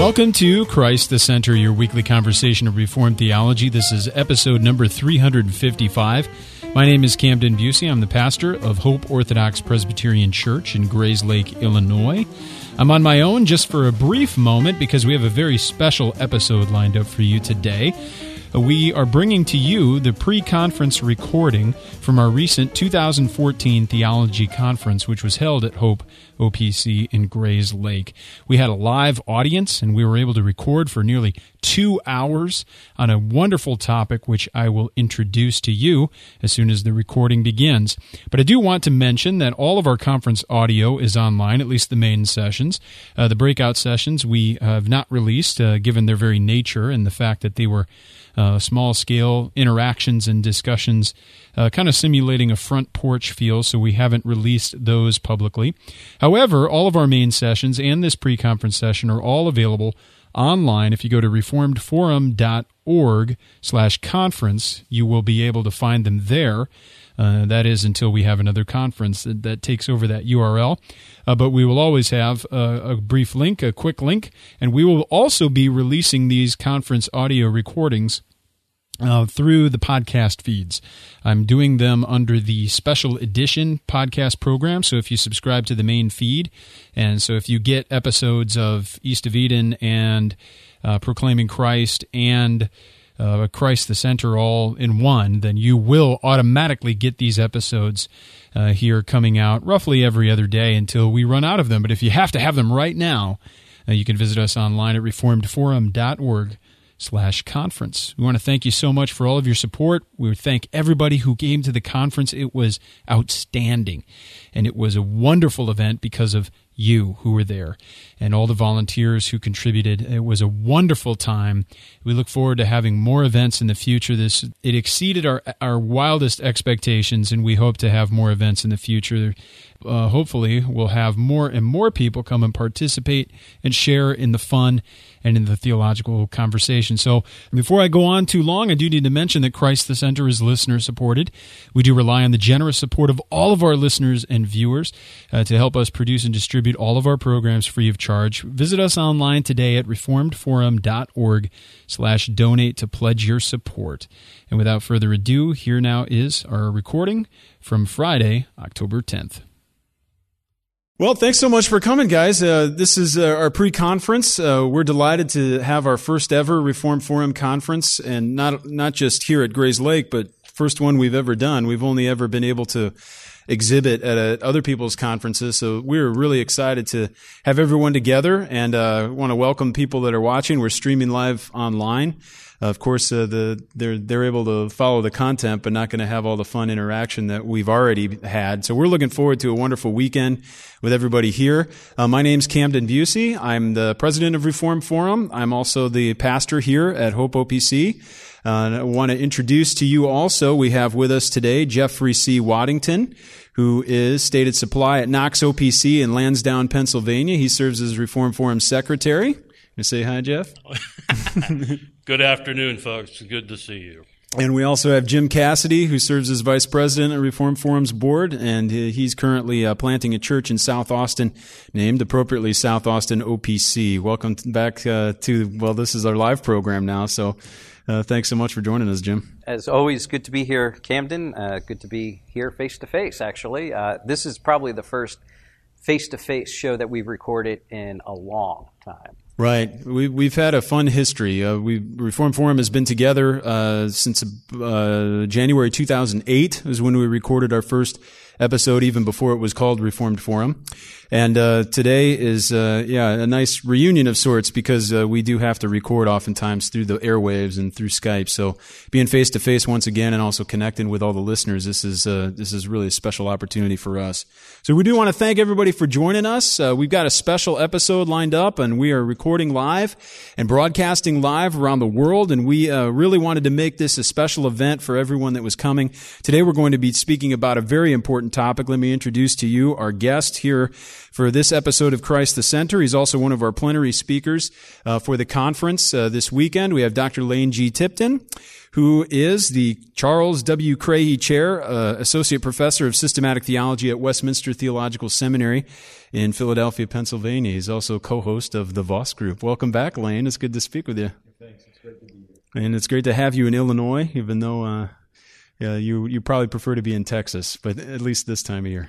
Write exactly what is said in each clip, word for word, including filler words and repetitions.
Welcome to Christ the Center, your weekly conversation of Reformed theology. This is episode number three hundred fifty-five. My name is Camden Busey. I'm the pastor of Hope Orthodox Presbyterian Church in Grayslake, Illinois. I'm on my own just for a brief moment because we have a very special episode lined up for you today. We are bringing to you the pre-conference recording from our recent two thousand fourteen Theology Conference, which was held at Hope O P C in Grayslake. We had a live audience, and we were able to record for nearly two hours on a wonderful topic, which I will introduce to you as soon as the recording begins. But I do want to mention that all of our conference audio is online, at least the main sessions. Uh, the breakout sessions we have not released, uh, given their very nature and the fact that they were Uh, small-scale interactions and discussions, uh, kind of simulating a front porch feel, so we haven't released those publicly. However, all of our main sessions and this pre-conference session are all available online. If you go to reformedforum.org slash conference, you will be able to find them there. Uh, that is until we have another conference that, that takes over that U R L. Uh, but we will always have a, a brief link, a quick link, and we will also be releasing these conference audio recordings uh, through the podcast feeds. I'm doing them under the Special Edition podcast program, so if you subscribe to the main feed, and so if you get episodes of East of Eden and uh, Proclaiming Christ and Uh, Christ the Center all in one, then you will automatically get these episodes uh, here coming out roughly every other day until we run out of them. But if you have to have them right now, uh, you can visit us online at reformedforum.org slash conference. We want to thank you so much for all of your support. We thank everybody who came to the conference. It was outstanding, and it was a wonderful event because of you who were there and all the volunteers who contributed. It was a wonderful time. We look forward to having more events in the future. This it exceeded our our wildest expectations, and we hope to have more events in the future. Uh, hopefully, we'll have more and more people come and participate and share in the fun and in the theological conversation. So before I go on too long, I do need to mention that Christ the Center is listener-supported. We do rely on the generous support of all of our listeners and viewers uh, to help us produce and distribute all of our programs free of charge. Visit us online today at reformedforum.org slash donate to pledge your support. And without further ado, here now is our recording from Friday, October tenth. Well, thanks so much for coming, guys. Uh, this is uh, our pre-conference. Uh, we're delighted to have our first ever Reformed Forum conference, and not not just here at Grayslake, but first one we've ever done. We've only ever been able to exhibit at uh, other people's conferences, so we're really excited to have everyone together, and uh, want to welcome people that are watching. We're streaming live online. Uh, of course, uh, the they're they're able to follow the content, but not going to have all the fun interaction that we've already had. So we're looking forward to a wonderful weekend with everybody here. Uh, my name's Camden Busey. I'm the president of Reformed Forum. I'm also the pastor here at Hope O P C. Uh, and I want to introduce to you also, we have with us today Jeffrey C. Waddington, who is stated supply at Knox O P C in Lansdowne, Pennsylvania. He serves as Reformed Forum secretary. You say hi, Jeff? Good afternoon, folks. Good to see you. And we also have Jim Cassidy, who serves as vice president of Reformed Forum's board, and he's currently uh, planting a church in South Austin, named appropriately South Austin O P C. Welcome back uh, to, well, this is our live program now, so uh, thanks so much for joining us, Jim. As always, good to be here, Camden. Uh, good to be here face-to-face, actually. Uh, this is probably the first face-to-face show that we've recorded in a long time. Right. We, we've had a fun history. Uh, we Reformed Forum has been together uh, since uh, January two thousand eight is when we recorded our first episode, even before it was called Reformed Forum. And uh, today is, uh, yeah, a nice reunion of sorts because uh, we do have to record oftentimes through the airwaves and through Skype. So being face to face once again and also connecting with all the listeners, this is uh, this is really a special opportunity for us. So we do want to thank everybody for joining us. Uh, we've got a special episode lined up, and we are recording live and broadcasting live around the world. And we uh, really wanted to make this a special event for everyone that was coming. Today we're going to be speaking about a very important important topic. Let me introduce to you our guest here for this episode of Christ the Center. He's also one of our plenary speakers uh, for the conference uh, this weekend. We have Doctor Lane G. Tipton, who is the Charles W. Crahey Chair, uh, Associate Professor of Systematic Theology at Westminster Theological Seminary in Philadelphia, Pennsylvania. He's also co-host of the Voss Group. Welcome back, Lane. It's good to speak with you. Thanks. It's great to be here. And it's great to have you in Illinois, even though uh, yeah, you you probably prefer to be in Texas, but at least this time of year.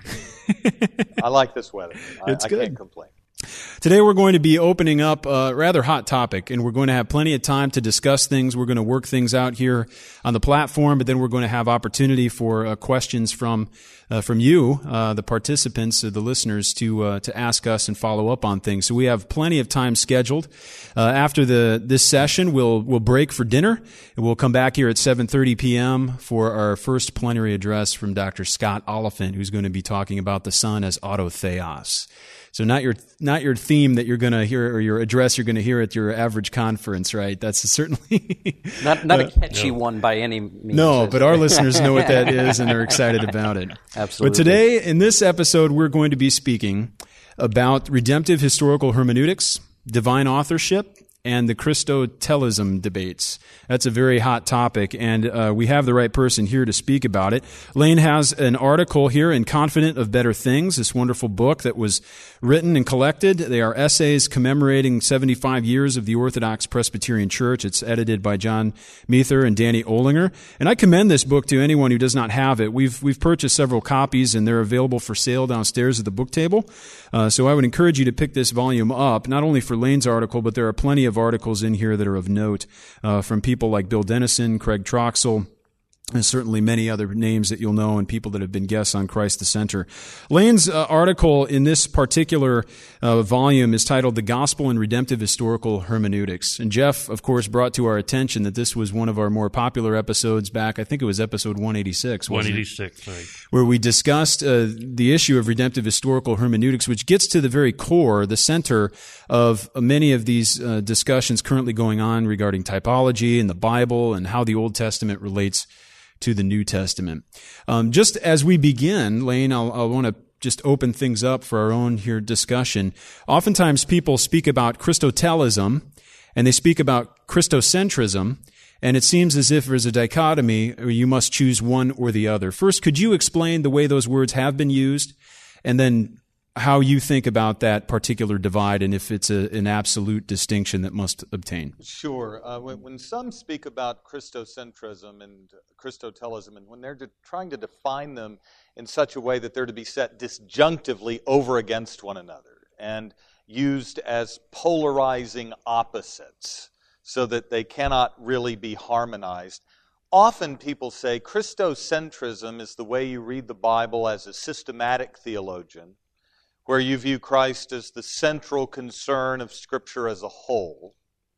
I like this weather. I, It's I good. can't complain. Today we're going to be opening up a rather hot topic, and we're going to have plenty of time to discuss things. We're going to work things out here on the platform, but then we're going to have opportunity for uh, questions from uh, from you, uh, the participants, uh, the listeners, to uh, to ask us and follow up on things. So we have plenty of time scheduled. Uh, after the this session, we'll we'll break for dinner, and we'll come back here at seven thirty p.m. for our first plenary address from Doctor Scott Oliphant, who's going to be talking about the Son as autotheos. So not your not your theme that you're going to hear, or your address you're going to hear at your average conference, right? That's certainly Not not a uh, catchy no. one by any means. no, is but it? our listeners know what that is and are excited about it. Absolutely. But today, in this episode, we're going to be speaking about redemptive historical hermeneutics, divine authorship, and the Christotelism debates. That's a very hot topic, and uh, we have the right person here to speak about it. Lane has an article here in Confident of Better Things, this wonderful book that was written and collected. They are essays commemorating seventy-five years of the Orthodox Presbyterian Church. It's edited by John Meather and Danny Olinger. And I commend this book to anyone who does not have it. We've we've purchased several copies, and they're available for sale downstairs at the book table. Uh, so I would encourage you to pick this volume up, not only for Lane's article, but there are plenty of articles in here that are of note uh, from people like Bill Dennison, Craig Troxel, and certainly many other names that you'll know and people that have been guests on Christ the Center. Lane's uh, article in this particular uh, volume is titled The Gospel and Redemptive Historical Hermeneutics. And Jeff, of course, brought to our attention that this was one of our more popular episodes back, I think it was episode one eighty-six, wasn't one it? eighty-six, right. Where we discussed uh, the issue of redemptive historical hermeneutics, which gets to the very core, the center of many of these uh, discussions currently going on regarding typology and the Bible and how the Old Testament relates to the New Testament. Um, just as we begin, Lane, I'll, I'll want to just open things up for our own here discussion. Oftentimes people speak about Christotelism, and they speak about Christocentrism, and it seems as if there's a dichotomy, or you must choose one or the other. First, could you explain the way those words have been used, and then how you think about that particular divide, and if it's a, an absolute distinction that must obtain? Sure. Uh, when, when some speak about Christocentrism and Christotelism, and when they're de- trying to define them in such a way that they're to be set disjunctively over against one another and used as polarizing opposites so that they cannot really be harmonized, often people say Christocentrism is the way you read the Bible as a systematic theologian, where you view Christ as the central concern of Scripture as a whole.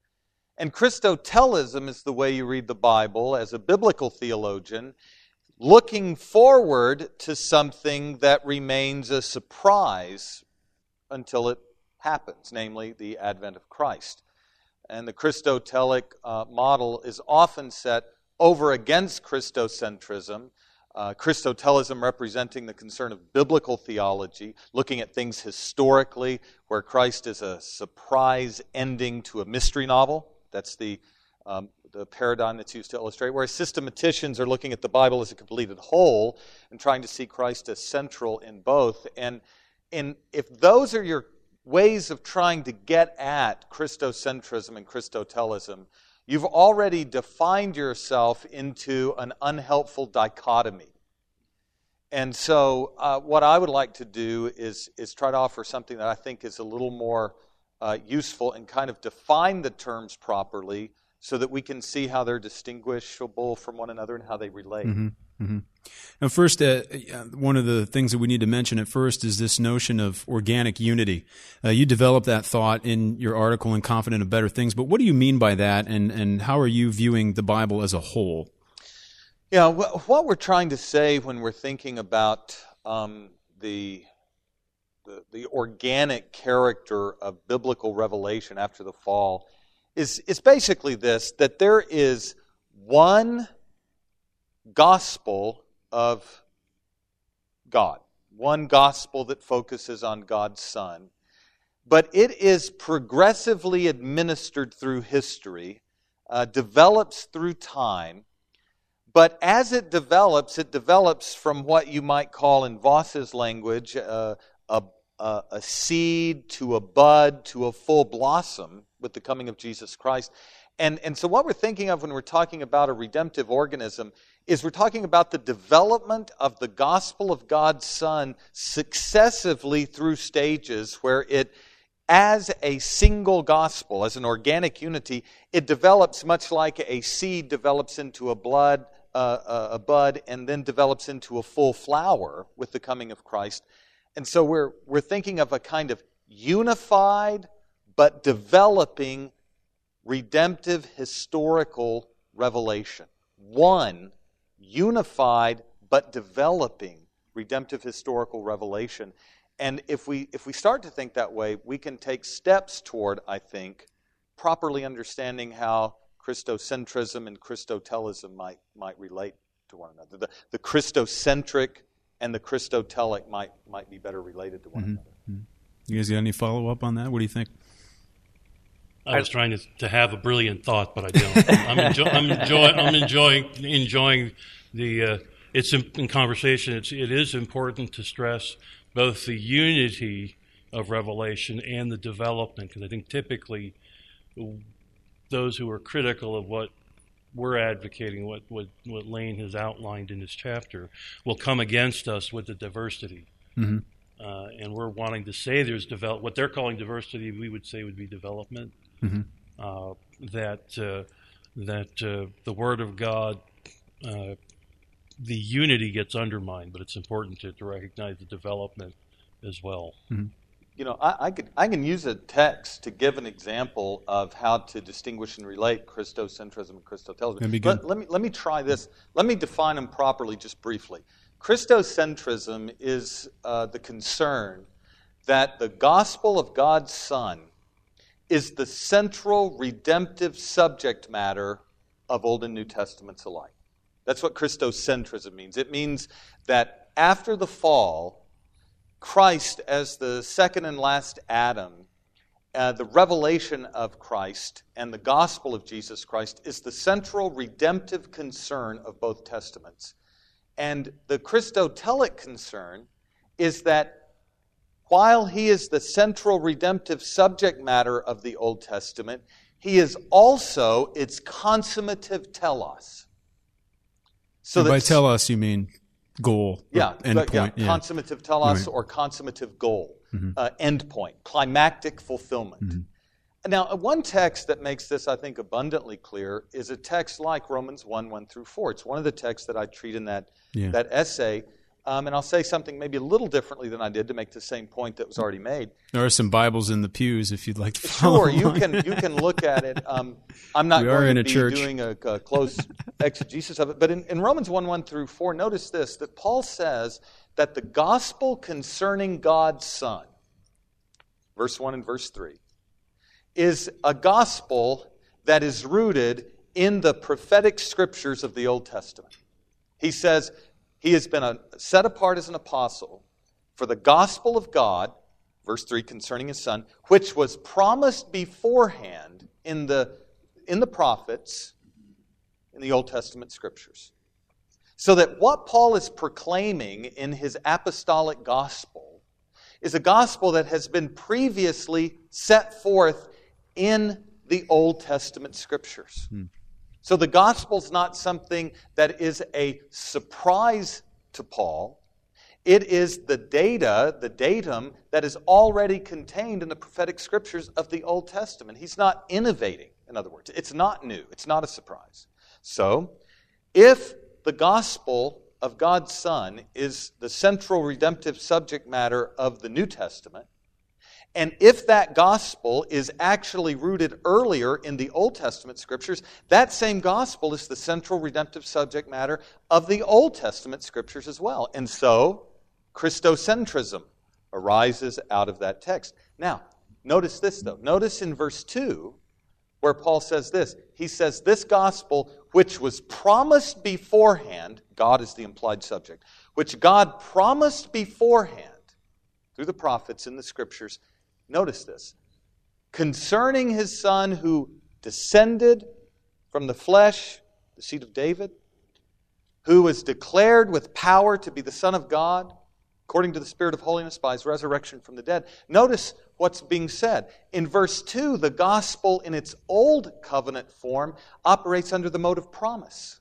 And Christotelism is the way you read the Bible as a biblical theologian, looking forward to something that remains a surprise until it happens, namely the advent of Christ. And the Christotelic uh, model is often set over against Christocentrism, Uh, Christotelism representing the concern of biblical theology, looking at things historically, where Christ is a surprise ending to a mystery novel. That's the, um, the paradigm that's used to illustrate. Whereas systematicians are looking at the Bible as a completed whole and trying to see Christ as central in both. And, and if those are your ways of trying to get at Christocentrism and Christotelism, you've already defined yourself into an unhelpful dichotomy. And so uh, what I would like to do is, is try to offer something that I think is a little more uh, useful and kind of define the terms properly so that we can see how they're distinguishable from one another and how they relate. Mm-hmm. Mm-hmm. Now, first, uh, one of the things that we need to mention at first is this notion of organic unity. Uh, you developed that thought in your article in Confident of Better Things, but what do you mean by that, and, and how are you viewing the Bible as a whole? Yeah, what we're trying to say when we're thinking about um, the, the the organic character of biblical revelation after the fall is, is basically this, that there is one gospel of God, one gospel that focuses on God's Son. But it is progressively administered through history, uh, develops through time. But as it develops, it develops from what you might call, in Voss's language, uh, a, a, a seed to a bud to a full blossom with the coming of Jesus Christ. And, and so what we're thinking of when we're talking about a redemptive organism is we're talking about the development of the gospel of God's Son successively through stages where it, as a single gospel, as an organic unity, it develops much like a seed develops into a blood, uh, a bud, and then develops into a full flower with the coming of Christ. And so we're we're thinking of a kind of unified but developing redemptive historical revelation. One unified but developing redemptive historical revelation. And if we if we start to think that way, we can take steps toward, I think, properly understanding how Christocentrism and Christotelism might might relate to one another. The, the Christocentric and the Christotelic might might be better related to one mm-hmm. another. Mm-hmm. You guys got any follow-up on that? What do you think? I was trying to, to have a brilliant thought, but I don't. I'm, enjoy, I'm enjoying. I'm enjoying enjoying the. Uh, it's in, in conversation. It's it is important to stress both the unity of revelation and the development, because I think typically those who are critical of what we're advocating, what, what what Lane has outlined in his chapter, will come against us with the diversity. Mm-hmm. Uh, and we're wanting to say there's develop. What they're calling diversity, we would say would be development. Mm-hmm. Uh, that uh, that uh, the Word of God, uh, the unity gets undermined, but it's important to, to recognize the development as well. Mm-hmm. You know, I, I could I can use a text to give an example of how to distinguish and relate Christocentrism and Christotelism. That'd be good. Let, let me let me try this. Let me define them properly, just briefly. Christocentrism is uh, the concern that the gospel of God's Son is the central redemptive subject matter of Old and New Testaments alike. That's what Christocentrism means. It means that after the fall, Christ, as the second and last Adam, uh, the revelation of Christ and the gospel of Jesus Christ is the central redemptive concern of both Testaments. And the Christotelic concern is that while he is the central redemptive subject matter of the Old Testament, he is also its consummative telos. So and by telos, you mean goal, yeah, end but, point. Yeah, yeah. Consummative telos right. or consummative goal, mm-hmm. uh, end point, climactic fulfillment. Mm-hmm. Now, one text that makes this, I think, abundantly clear is a text like Romans one, one through four. It's one of the texts that I treat in that, yeah. that essay. Um, and I'll say something maybe a little differently than I did to make the same point that was already made. There are some Bibles in the pews if you'd like to follow Sure, you along. can you can look at it. Um, I'm not We are going in to a be church. doing a, a close exegesis of it. But in, in Romans one, one through four, notice this, that Paul says that the gospel concerning God's Son, verse one and verse three, is a gospel that is rooted in the prophetic scriptures of the Old Testament. He says he has been a, set apart as an apostle for the gospel of God, verse three, concerning his Son, which was promised beforehand in the, in the prophets, in the Old Testament scriptures. So that what Paul is proclaiming in his apostolic gospel is a gospel that has been previously set forth in the Old Testament scriptures. Hmm. So the gospel's not something that is a surprise to Paul. It is the data, the datum, that is already contained in the prophetic scriptures of the Old Testament. He's not innovating, in other words. It's not new. It's not a surprise. So, if the gospel of God's Son is the central redemptive subject matter of the New Testament, and if that gospel is actually rooted earlier in the Old Testament scriptures, that same gospel is the central redemptive subject matter of the Old Testament scriptures as well. And so, Christocentrism arises out of that text. Now, notice this though. Notice in verse two where Paul says this. He says, this gospel which was promised beforehand, God is the implied subject, which God promised beforehand through the prophets in the Scriptures, notice this, concerning His Son who descended from the flesh, the seed of David, who was declared with power to be the Son of God, according to the Spirit of holiness by His resurrection from the dead. Notice what's being said. In verse two, the gospel in its old covenant form operates under the mode of promise.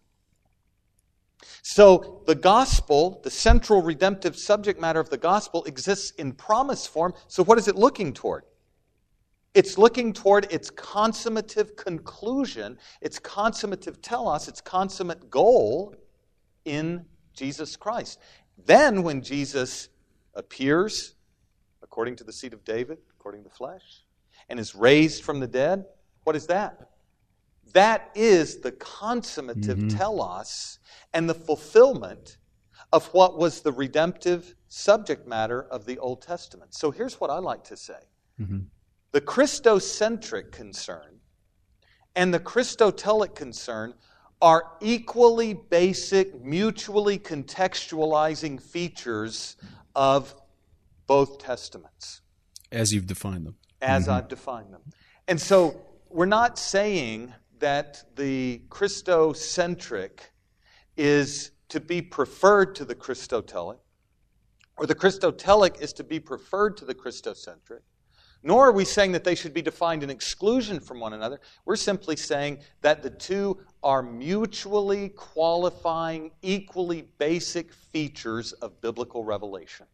So the gospel, the central redemptive subject matter of the gospel, exists in promise form. So what is it looking toward? It's looking toward its consummative conclusion, its consummative telos, its consummate goal in Jesus Christ. Then when Jesus appears, according to the seed of David, according to the flesh, and is raised from the dead, what is that? That is the consummative mm-hmm. telos and the fulfillment of what was the redemptive subject matter of the Old Testament. So here's what I like to say. Mm-hmm. The Christocentric concern and the Christotelic concern are equally basic, mutually contextualizing features of both Testaments. As you've defined them. As mm-hmm. I've defined them. And so we're not saying that the Christocentric is to be preferred to the Christotelic, or the Christotelic is to be preferred to the Christocentric. Nor are we saying that they should be defined in exclusion from one another. We're simply saying that the two are mutually qualifying, equally basic features of biblical revelation.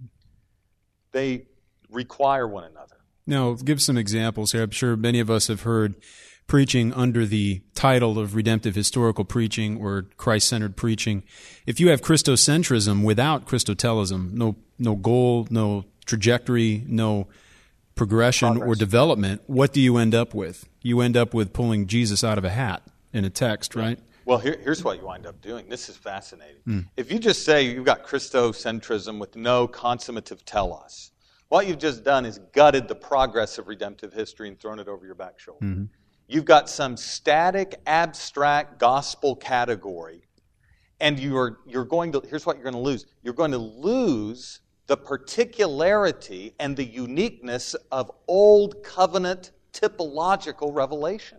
They require one another. Now, give some examples here. I'm sure many of us have heard preaching under the title of redemptive historical preaching or Christ-centered preaching. If you have Christocentrism without Christotelism, no, no goal, no trajectory, no progression Progress. or development, what do you end up with? You end up with pulling Jesus out of a hat in a text, right? Well, here, here's what you wind up doing. This is fascinating. Mm. If you just say you've got Christocentrism with no consummative telos, what you've just done is gutted the progress of redemptive history and thrown it over your back shoulder. Mm-hmm. You've got some static, abstract gospel category, and you're you're going to, here's what you're going to lose. You're going to lose the particularity and the uniqueness of Old Covenant typological revelation.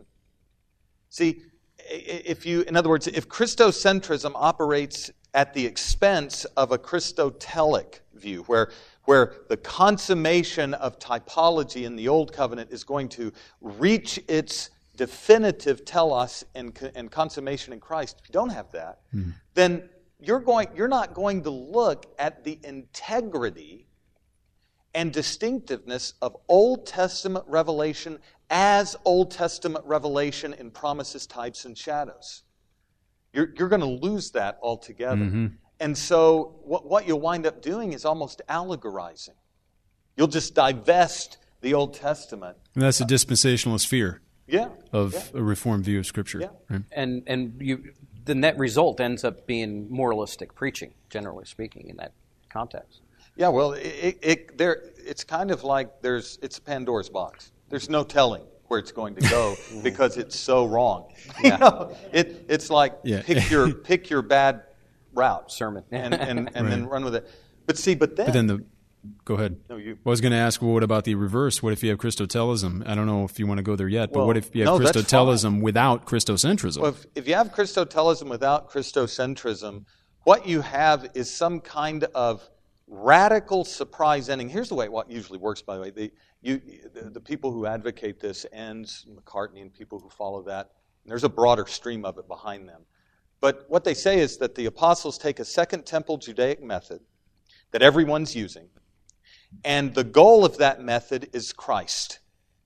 See, if you, in other words, if Christocentrism operates at the expense of a Christotelic view, where, where the consummation of typology in the Old Covenant is going to reach its definitive telos and, and consummation in Christ, if you don't have that, mm. then You're going. You're not going to look at the integrity and distinctiveness of Old Testament revelation as Old Testament revelation in promises, types, and shadows. You're, you're going to lose that altogether. Mm-hmm. And so what, what you'll wind up doing is almost allegorizing. You'll just divest the Old Testament. And that's a dispensationalist fear yeah, of yeah. a Reformed view of Scripture. Yeah. Right? And, and you... the net result ends up being moralistic preaching, generally speaking, in that context. Yeah, well, it, it, there, it's kind of like there's it's a Pandora's box. There's no telling where it's going to go because it's so wrong. Yeah. You know, it, it's like yeah. pick your pick your bad route sermon and and, and right. then run with it. But see, but then, but then the go ahead. No, you. Well, I was going to ask, well, what about the reverse? What if you have Christotelism? I don't know if you want to go there yet, but well, what if you have no, Christotelism without Christocentrism? Well, if, if you have Christotelism without Christocentrism, what you have is some kind of radical surprise ending. Here's the way it usually works, by the way. The, you, the, the people who advocate this, Enns, McCartney, and people who follow that, and there's a broader stream of it behind them. But what they say is that the apostles take a Second Temple Judaic method that everyone's using, and the goal of that method is Christ.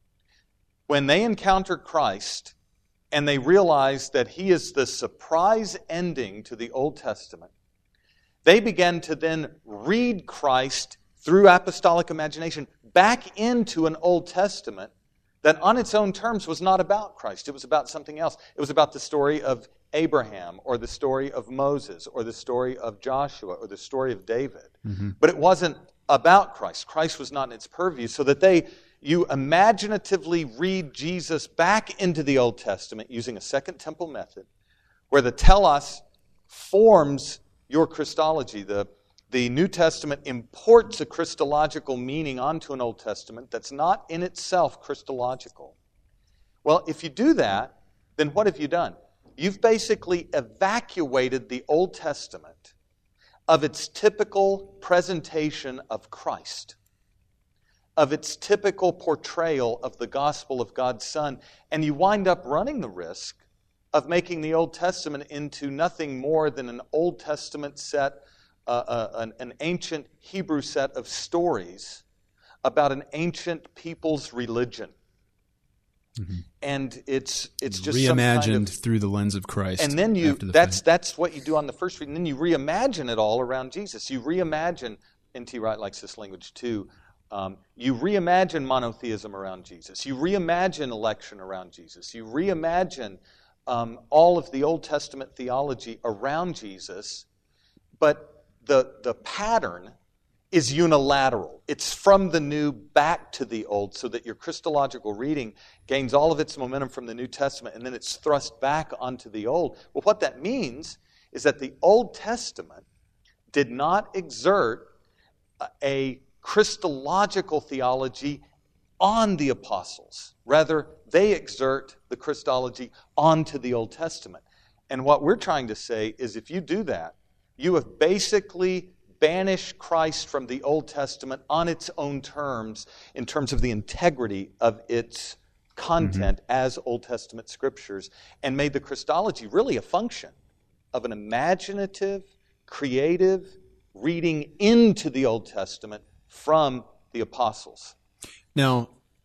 When they encounter Christ and they realize that He is the surprise ending to the Old Testament, they begin to then read Christ through apostolic imagination back into an Old Testament that on its own terms was not about Christ. It was about something else. It was about the story of Abraham or the story of Moses or the story of Joshua or the story of David. Mm-hmm. But it wasn't about Christ. Christ was not in its purview, so that they, you imaginatively read Jesus back into the Old Testament using a Second Temple method where the telos forms your Christology. The, the New Testament imports a Christological meaning onto an Old Testament that's not in itself Christological. Well, if you do that, then what have you done? You've basically evacuated the Old Testament of its typical presentation of Christ, of its typical portrayal of the gospel of God's Son, and you wind up running the risk of making the Old Testament into nothing more than an Old Testament set, uh, uh, an, an ancient Hebrew set of stories about an ancient people's religion. Mm-hmm. And it's it's just reimagined some kind of, through the lens of Christ. And then you the that's fact. that's what you do on the first reading. Then you reimagine it all around Jesus. You reimagine, N T Wright likes this language too. Um, you reimagine monotheism around Jesus. You reimagine election around Jesus. You reimagine um, all of the Old Testament theology around Jesus. But the the pattern is unilateral. It's from the new back to the old, so that your Christological reading gains all of its momentum from the New Testament, and then it's thrust back onto the old. Well, what that means is that the Old Testament did not exert a Christological theology on the apostles. Rather, they exert the Christology onto the Old Testament. And what we're trying to say is if you do that, you have basically banish Christ from the Old Testament on its own terms, in terms of the integrity of its content mm-hmm. as Old Testament scriptures, and made the Christology really a function of an imaginative, creative reading into the Old Testament from the apostles. Now,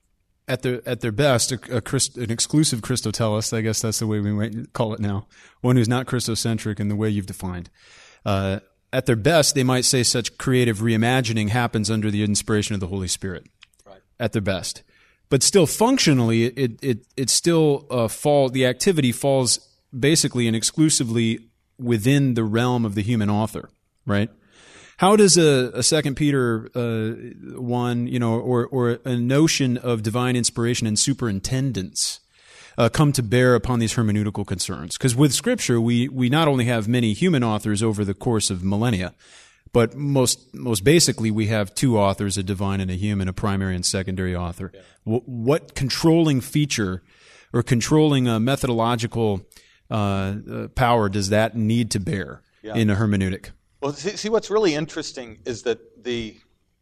at their at their best, a, a Christ, an exclusive Christotellist, I guess that's the way we might call it now, one who's not Christocentric in the way you've defined. Uh, At their best, they might say such creative reimagining happens under the inspiration of the Holy Spirit. Right. At their best, but still functionally, it it it still uh, fall. The activity falls basically and exclusively within the realm of the human author. Right? How does a, a Second Peter uh, one, you know, or or a notion of divine inspiration and superintendence Uh, come to bear upon these hermeneutical concerns? Because with Scripture, we we not only have many human authors over the course of millennia, but most most basically we have two authors, a divine and a human, a primary and secondary author. Yeah. W- what controlling feature or controlling uh, methodological uh, uh, power does that need to bear yeah. in a hermeneutic? Well, see, see, what's really interesting is that the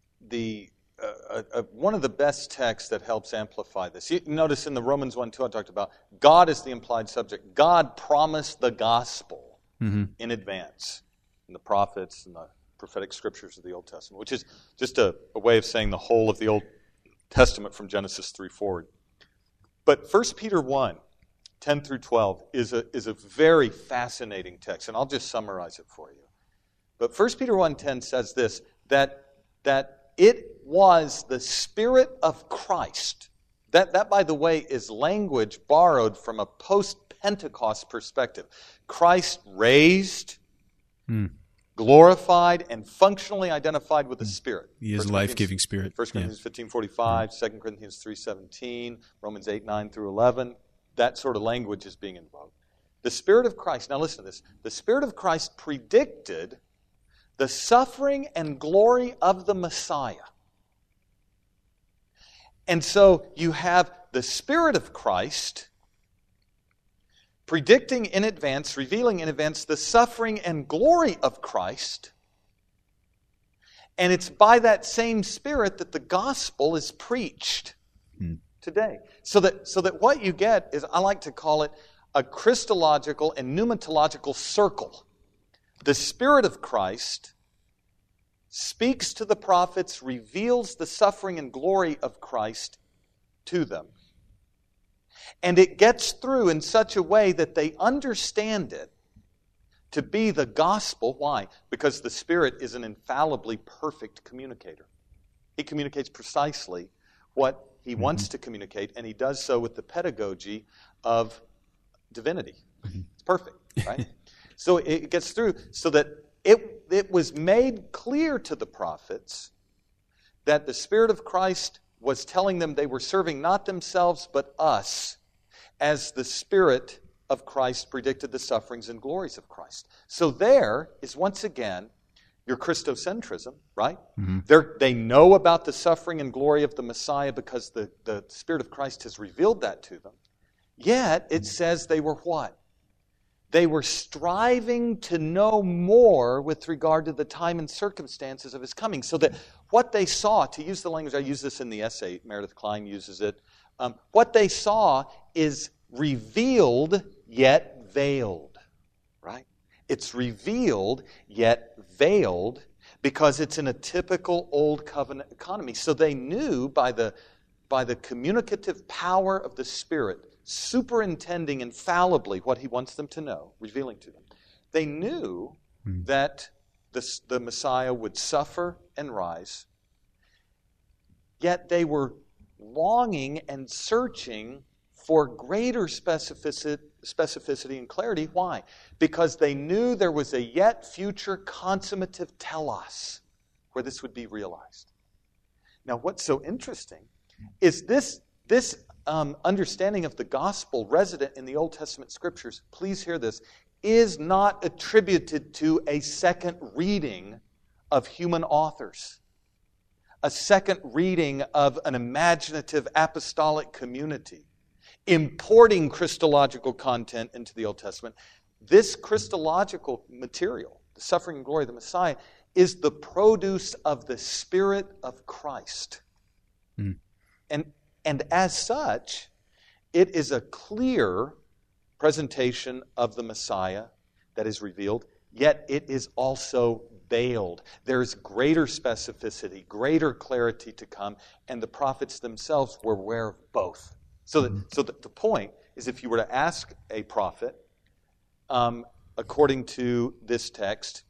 the Uh, uh, one of the best texts that helps amplify this. You notice in the Romans one two I talked about, God is the implied subject. God promised the gospel mm-hmm. in advance in the prophets and the prophetic scriptures of the Old Testament, which is just a, a way of saying the whole of the Old Testament from Genesis three forward. But First Peter one, ten through twelve is a, is a very fascinating text, and I'll just summarize it for you. But First Peter one ten says this, that that it was the Spirit of Christ. That, that, by the way, is language borrowed from a post-Pentecost perspective. Christ raised, mm. glorified, and functionally identified with the Spirit. He is life-giving Spirit. First Corinthians yeah. fifteen forty-five, mm. Second Corinthians three seventeen, Romans eight nine through eleven. That sort of language is being invoked. The Spirit of Christ, now listen to this. The Spirit of Christ predicted the suffering and glory of the Messiah. And so you have the Spirit of Christ predicting in advance, revealing in advance the suffering and glory of Christ. And it's by that same Spirit that the gospel is preached hmm. today. So that, so that what you get is, I like to call it a Christological and pneumatological circle. The Spirit of Christ speaks to the prophets, reveals the suffering and glory of Christ to them. And it gets through in such a way that they understand it to be the gospel. Why? Because the Spirit is an infallibly perfect communicator. He communicates precisely what He mm-hmm. wants to communicate, and He does so with the pedagogy of divinity. Mm-hmm. It's perfect, right? So it gets through so that It, it was made clear to the prophets that the Spirit of Christ was telling them they were serving not themselves but us as the Spirit of Christ predicted the sufferings and glories of Christ. So there is once again your Christocentrism, right? Mm-hmm. They're, they know about the suffering and glory of the Messiah because the, the Spirit of Christ has revealed that to them. Yet it says they were what? They were striving to know more with regard to the time and circumstances of His coming. So that what they saw, to use the language, I use this in the essay, Meredith Klein uses it, um, what they saw is revealed yet veiled, right? It's revealed yet veiled because it's in a typical Old Covenant economy. So they knew by the, by the communicative power of the Spirit, superintending infallibly what He wants them to know, revealing to them. They knew mm. that the, the Messiah would suffer and rise, yet they were longing and searching for greater specificity, specificity and clarity. Why? Because they knew there was a yet future consummative telos where this would be realized. Now, what's so interesting is this, this um, understanding of the gospel resident in the Old Testament Scriptures, please hear this, is not attributed to a second reading of human authors, a second reading of an imaginative apostolic community, importing Christological content into the Old Testament. This Christological material, the suffering and glory of the Messiah, is the produce of the Spirit of Christ. Mm. And, and as such, it is a clear presentation of the Messiah that is revealed, yet it is also veiled. There is greater specificity, greater clarity to come, and the prophets themselves were aware of both. So, that, so the, the point is, if you were to ask a prophet, um, according to this text,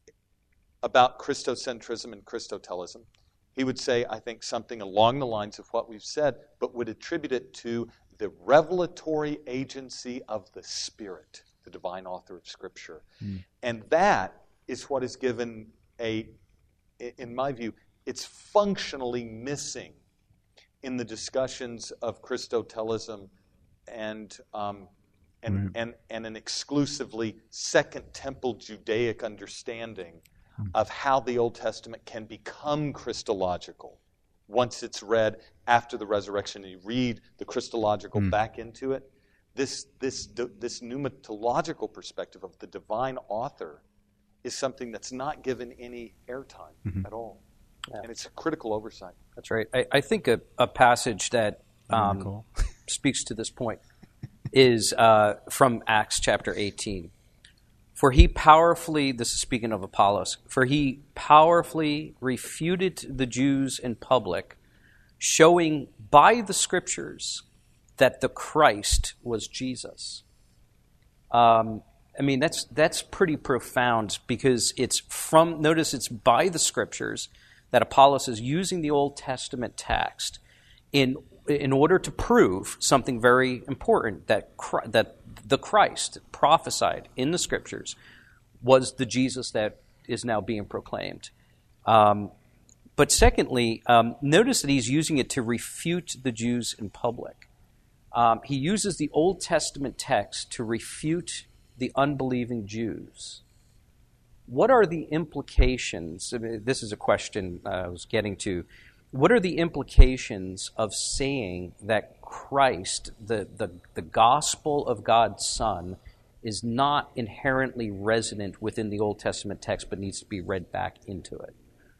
about Christocentrism and Christotelism, he would say, I think, something along the lines of what we've said, but would attribute it to the revelatory agency of the Spirit, the divine author of Scripture. Mm. And that is what is given a, in my view, it's functionally missing in the discussions of Christotelism and um, and, mm. and and an exclusively Second Temple Judaic understanding mm. of how the Old Testament can become Christological once it's read after the resurrection and you read the Christological mm. back into it. This this this pneumatological perspective of the divine author is something that's not given any airtime mm-hmm. at all. Yeah. And it's a critical oversight. That's right. I, I think a, a passage that um, speaks to this point is uh, from Acts chapter eighteen. For he powerfully, this is speaking of Apollos, for he powerfully refuted the Jews in public, showing by the Scriptures that the Christ was Jesus. Um, I mean, that's that's pretty profound because it's from, notice it's by the Scriptures that Apollos is using the Old Testament text in in order to prove something very important, that that the Christ prophesied in the Scriptures was the Jesus that is now being proclaimed. Um, but secondly, um, notice that he's using it to refute the Jews in public. Um, he uses the Old Testament text to refute the unbelieving Jews. What are the implications? I mean, this is a question uh, I was getting to. What are the implications of saying that Christ, the, the, the gospel of God's Son, is not inherently resident within the Old Testament text but needs to be read back into it?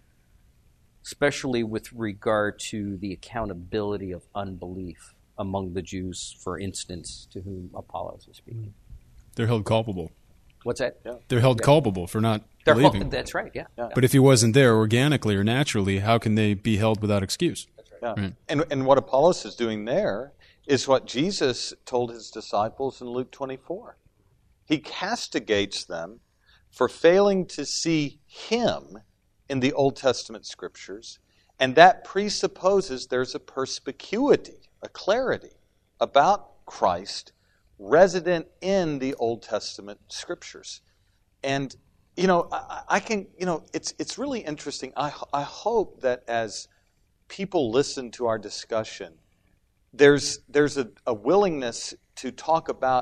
Especially with regard to the accountability of unbelief among the Jews, for instance, to whom Apollos is speaking. They're held culpable. What's that? Yeah. They're held yeah. culpable for not They're believing. Held, that's right, yeah. yeah. But if he wasn't there organically or naturally, how can they be held without excuse? That's right. Yeah. Right. And, and what Apollos is doing there is what Jesus told his disciples in Luke twenty-four. He castigates them for failing to see him in the Old Testament Scriptures, and that presupposes there's a perspicuity, a clarity about Christ resident in the Old Testament Scriptures. And, you know, I, I can, you know, it's it's really interesting. I, I hope that as people listen to our discussion, there's there's a, a willingness to talk about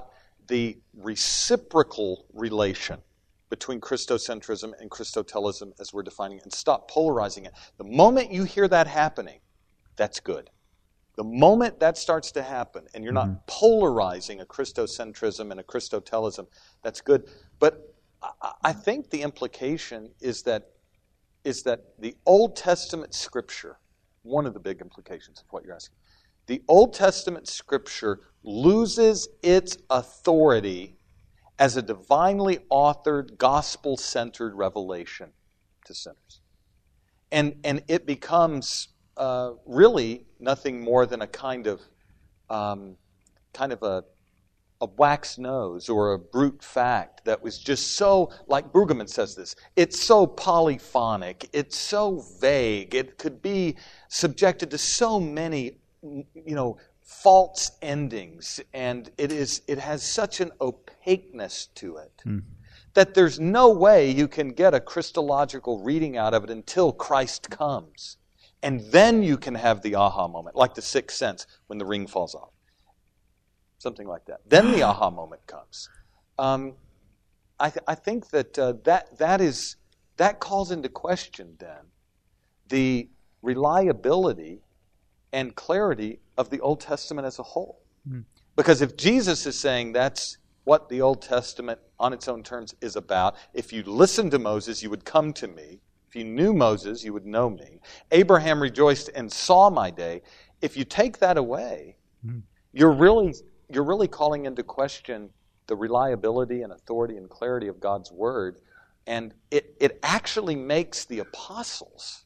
the reciprocal relation between Christocentrism and Christotelism as we're defining it, and stop polarizing it. The moment you hear that happening, that's good. The moment that starts to happen, and you're not mm-hmm. polarizing a Christocentrism and a Christotelism, that's good. But I, I think the implication is that is that the Old Testament Scripture, one of the big implications of what you're asking, the Old Testament Scripture loses its authority as a divinely authored, gospel-centered revelation to sinners. And, and it becomes uh, really nothing more than a kind of um, kind of a, a wax nose or a brute fact that was just so, like Brueggemann says this, it's so polyphonic, it's so vague, it could be subjected to so many, you know, false endings, and it is it has such an opaqueness to it mm. that there's no way you can get a Christological reading out of it until Christ comes. And then you can have the aha moment, like the sixth sense when the ring falls off. Something like that. Then the aha moment comes. Um, I, th- I think that uh, that that is that calls into question then the reliability and clarity of the Old Testament as a whole. Mm. Because if Jesus is saying that's what the Old Testament on its own terms is about, if you listened to Moses, you would come to me. If you knew Moses, you would know me. Abraham rejoiced and saw my day. If you take that away, mm. you're really you're really calling into question the reliability and authority and clarity of God's Word. And it, it actually makes the apostles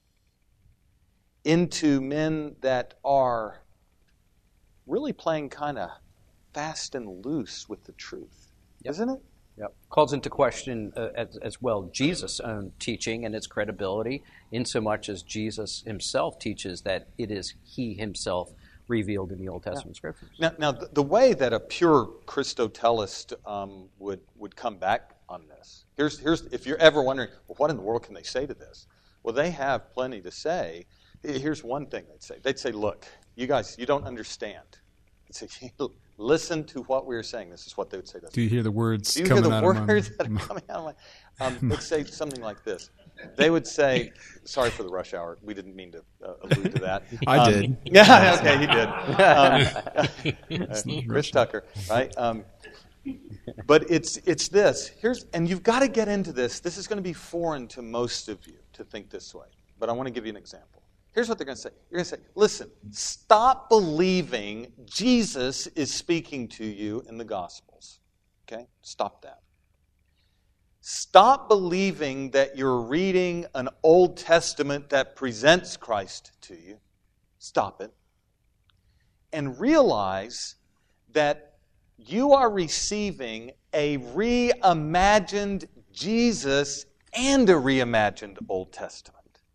into men that are really playing kind of fast and loose with the truth, yep. isn't it? Yep. Calls into question uh, as, as well Jesus' own teaching and its credibility, insomuch as Jesus himself teaches that it is he himself revealed in the Old Testament yeah. Scriptures. Now, now the, the way that a pure Christotelist um, would would come back on this, here's here's if you're ever wondering, well, what in the world can they say to this? Well, they have plenty to say. Here's one thing they'd say. They'd say, look, you guys, you don't understand. They'd say, listen to what we were saying. This is what they would say to us. Do you hear the words Do you coming hear the out words of that are coming out of my... Um, they'd say something like this. They would say, sorry for the rush hour. We didn't mean to uh, allude to that. I um, did. Yeah, okay, he did. Um, uh, Chris Tucker, right? Um, but it's it's this. Here's and you've got to get into this. This is going to be foreign to most of you to think this way. But I want to give you an example. Here's what they're going to say. You're going to say, listen, stop believing Jesus is speaking to you in the Gospels. Okay? Stop that. Stop believing that you're reading an Old Testament that presents Christ to you. Stop it. And realize that you are receiving a reimagined Jesus and a reimagined Old Testament.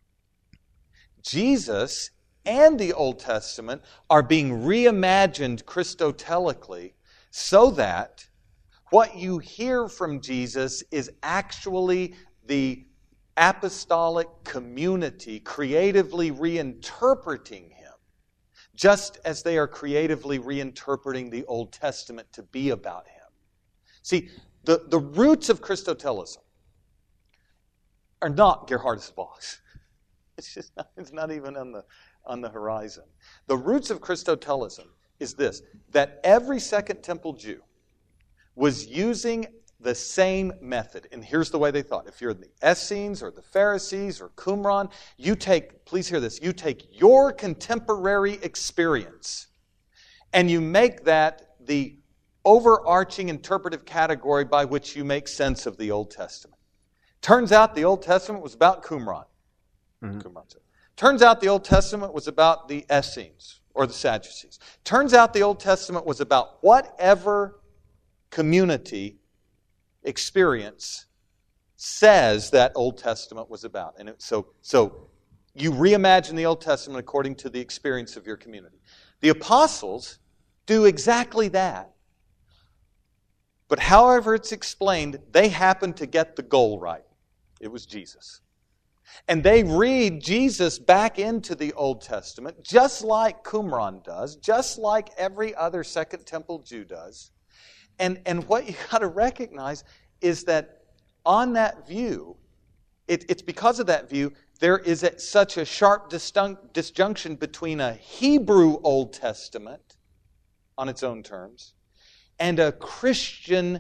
Jesus and the Old Testament are being reimagined Christotelically so that what you hear from Jesus is actually the apostolic community creatively reinterpreting Him, just as they are creatively reinterpreting the Old Testament to be about Him. See, the, the roots of Christotelism are not Gerhardus Voss. It's just not, it's not even on the on the horizon. The roots of Christotelism is this, that every Second Temple Jew was using the same method. And here's the way they thought. If you're the Essenes or the Pharisees or Qumran, you take, please hear this, you take your contemporary experience and you make that the overarching interpretive category by which you make sense of the Old Testament. Turns out the Old Testament was about Qumran. Mm-hmm. Turns out the Old Testament was about the Essenes or the Sadducees. Turns out the Old Testament was about whatever community experience says that Old Testament was about. And it, so, so you reimagine the Old Testament according to the experience of your community. The apostles do exactly that. But however it's explained, they happen to get the goal right. It was Jesus. And they read Jesus back into the Old Testament, just like Qumran does, just like every other Second Temple Jew does. And, and what you got to recognize is that on that view, it, it's because of that view, there is a, such a sharp disjunc- disjunction between a Hebrew Old Testament on its own terms and a Christian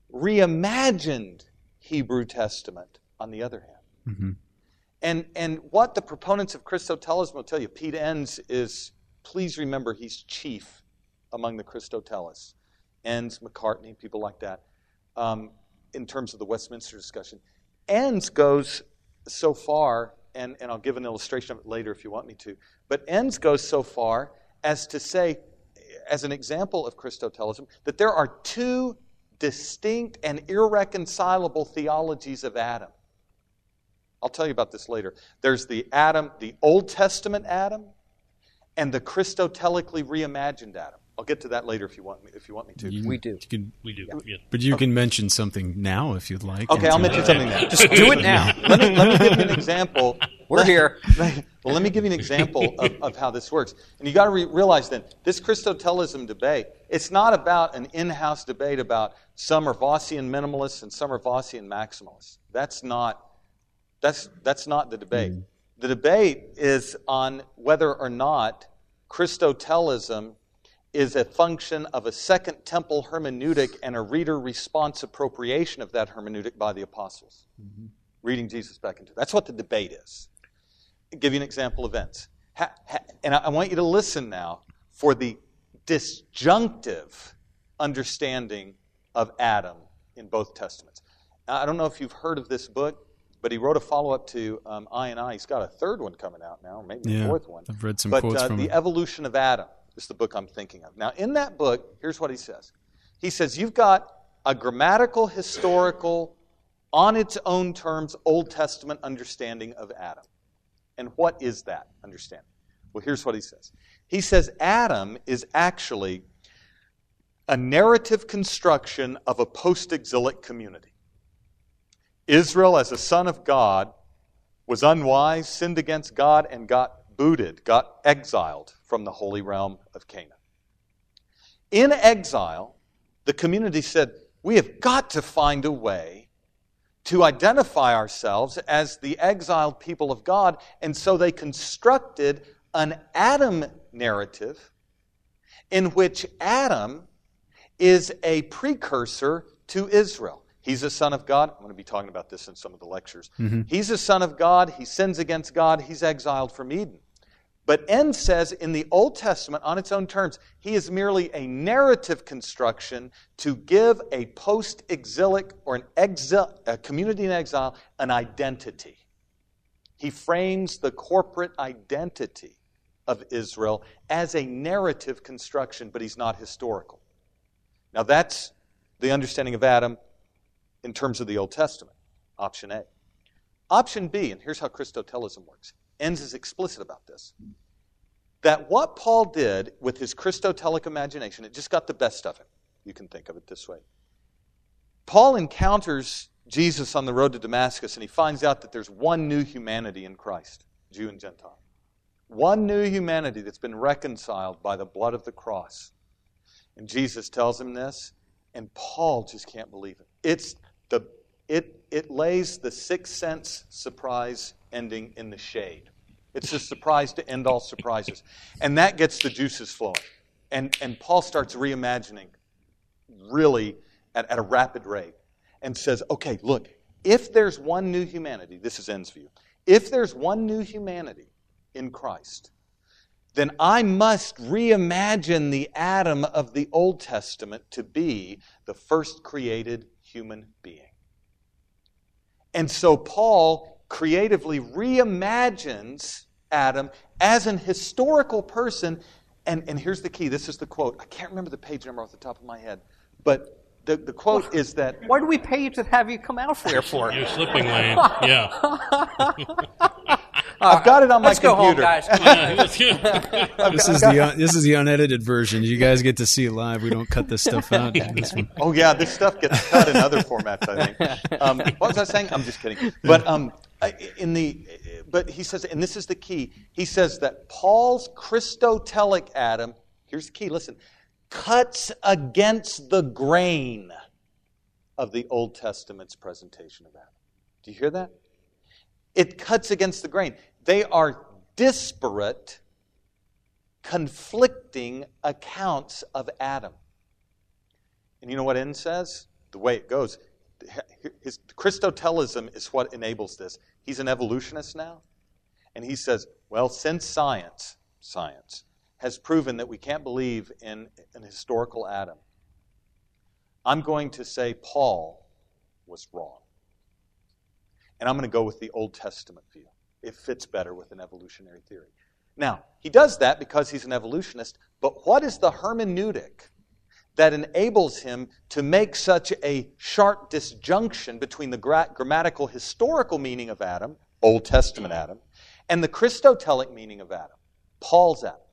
reimagined Hebrew Testament on the other hand. Mm-hmm. And, and what the proponents of Christotelism will tell you, Pete Enns is, please remember, he's chief among the Christotelists. Enns, McCartney, people like that, um, in terms of the Westminster discussion. Enns goes so far, and, and I'll give an illustration of it later if you want me to, but Enns goes so far as to say, as an example of Christotelism, that there are two distinct and irreconcilable theologies of Adam. I'll tell you about this later. There's the Adam, the Old Testament Adam, and the Christotelically reimagined Adam. I'll get to that later if you want me. If you want me to, you, we do. You can, we do. Yeah. But you okay. can mention something now if you'd like. Okay, I'll mention something now. Just do it now. let, me, let me give you an example. We're here. Well, let me give you an example of, of how this works. And you got to re- realize then, this Christotelism debate, it's not about an in-house debate about some are Vossian minimalists and some are Vossian maximalists. That's not. That's that's not the debate. Mm. The debate is on whether or not Christotelism is a function of a Second Temple hermeneutic and a reader response appropriation of that hermeneutic by the apostles. Mm-hmm. Reading Jesus back into it. That's what the debate is. I'll give you an example of Enns. Ha, ha, and I, I want you to listen now for the disjunctive understanding of Adam in both Testaments. Now, I don't know if you've heard of this book, but he wrote a follow-up to um, I and I. He's got a third one coming out now, or maybe yeah, a fourth one. I've read some but, quotes uh, from The it. Evolution of Adam is the book I'm thinking of. Now, in that book, here's what he says. He says, you've got a grammatical, historical, on its own terms, Old Testament understanding of Adam. And what is that understanding? Well, here's what he says. He says Adam is actually a narrative construction of a post-exilic community. Israel, as a son of God, was unwise, sinned against God, and got booted, got exiled from the holy realm of Canaan. In exile, the community said, we have got to find a way to identify ourselves as the exiled people of God, and so they constructed an Adam narrative in which Adam is a precursor to Israel. He's a son of God. I'm going to be talking about this in some of the lectures. Mm-hmm. He's a son of God. He sins against God. He's exiled from Eden. But Enns says in the Old Testament, on its own terms, he is merely a narrative construction to give a post-exilic or an exil, a community in exile an identity. He frames the corporate identity of Israel as a narrative construction, but he's not historical. Now that's the understanding of Adam in terms of the Old Testament, option A. Option B, and here's how Christotelism works. Enns is explicit about this. That what Paul did with his Christotelic imagination, it just got the best of him. You can think of it this way. Paul encounters Jesus on the road to Damascus, and he finds out that there's one new humanity in Christ, Jew and Gentile. One new humanity that's been reconciled by the blood of the cross. And Jesus tells him this, and Paul just can't believe it. It's the it it lays the Sixth Sense surprise ending in the shade. It's a surprise to end all surprises. And that gets the juices flowing. And and Paul starts reimagining really at, at a rapid rate and says, okay, look, if there's one new humanity, this is Enns' view, if there's one new humanity in Christ, then I must reimagine the Adam of the Old Testament to be the first created human being. And so Paul creatively reimagines Adam as an historical person. And, and here's the key. This is the quote. I can't remember the page number off the top of my head. But the, the quote well, is that... Why do we pay you to have you come out here for? You're slipping, Wayne. Yeah. I've got it on my Let's computer. Let's go home, guys. This is the un- this is the unedited version. You guys get to see it live. We don't cut this stuff out. This one. Oh yeah, this stuff gets cut in other formats, I think. Um, what was I saying? I'm just kidding. But um, in the but he says, and this is the key. He says that Paul's Christotelic Adam. Here's the key. Listen, cuts against the grain of the Old Testament's presentation of Adam. Do you hear that? It cuts against the grain. They are disparate, conflicting accounts of Adam. And you know what N says? The way it goes, his Christotelism is what enables this. He's an evolutionist now, and he says, well, since science, science, has proven that we can't believe in an historical Adam, I'm going to say Paul was wrong. And I'm going to go with the Old Testament view. It fits better with an evolutionary theory. Now, he does that because he's an evolutionist, but what is the hermeneutic that enables him to make such a sharp disjunction between the gra- grammatical historical meaning of Adam, Old Testament Adam, and the Christotelic meaning of Adam, Paul's Adam?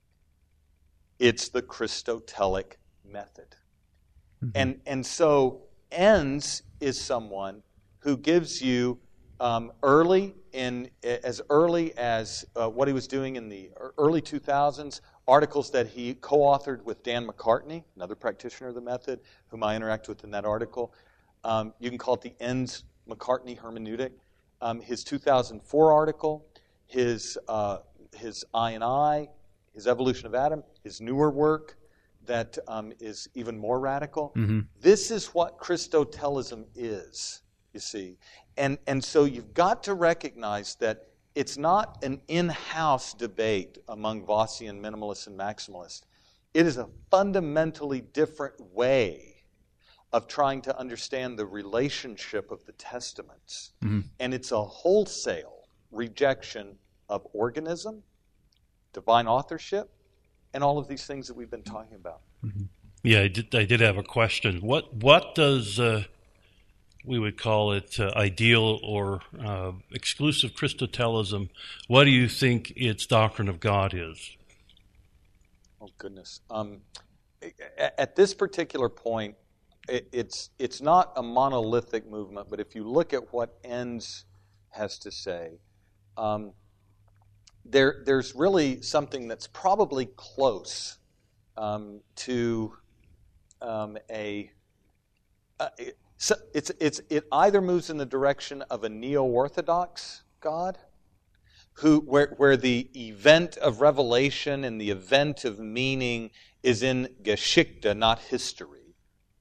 It's the Christotelic method. Mm-hmm. And, and so Enns is someone who gives you um, early, in as early as uh, what he was doing in the early two thousands, articles that he co-authored with Dan McCartney, another practitioner of the method, whom I interact with in that article. Um, you can call it the Enns-McCartney hermeneutic. Um, his two thousand four article, his uh, his I and I, his Evolution of Adam, his newer work that um, is even more radical. Mm-hmm. This is what Christotelism is, you see. And, and so you've got to recognize that it's not an in-house debate among Vossian minimalists and maximalists. It is a fundamentally different way of trying to understand the relationship of the Testaments. Mm-hmm. And it's a wholesale rejection of organism, divine authorship, and all of these things that we've been talking about. Mm-hmm. Yeah, I did, I did have a question. What, what does... Uh we would call it uh, ideal or uh, exclusive Christotelism, what do you think its doctrine of God is? Oh, goodness. Um, at this particular point, it, it's it's not a monolithic movement, but if you look at what Enns has to say, um, there there's really something that's probably close um, to um, a... a So it's it's it either moves in the direction of a neo-orthodox God, who where where the event of revelation and the event of meaning is in Geschichte, not history,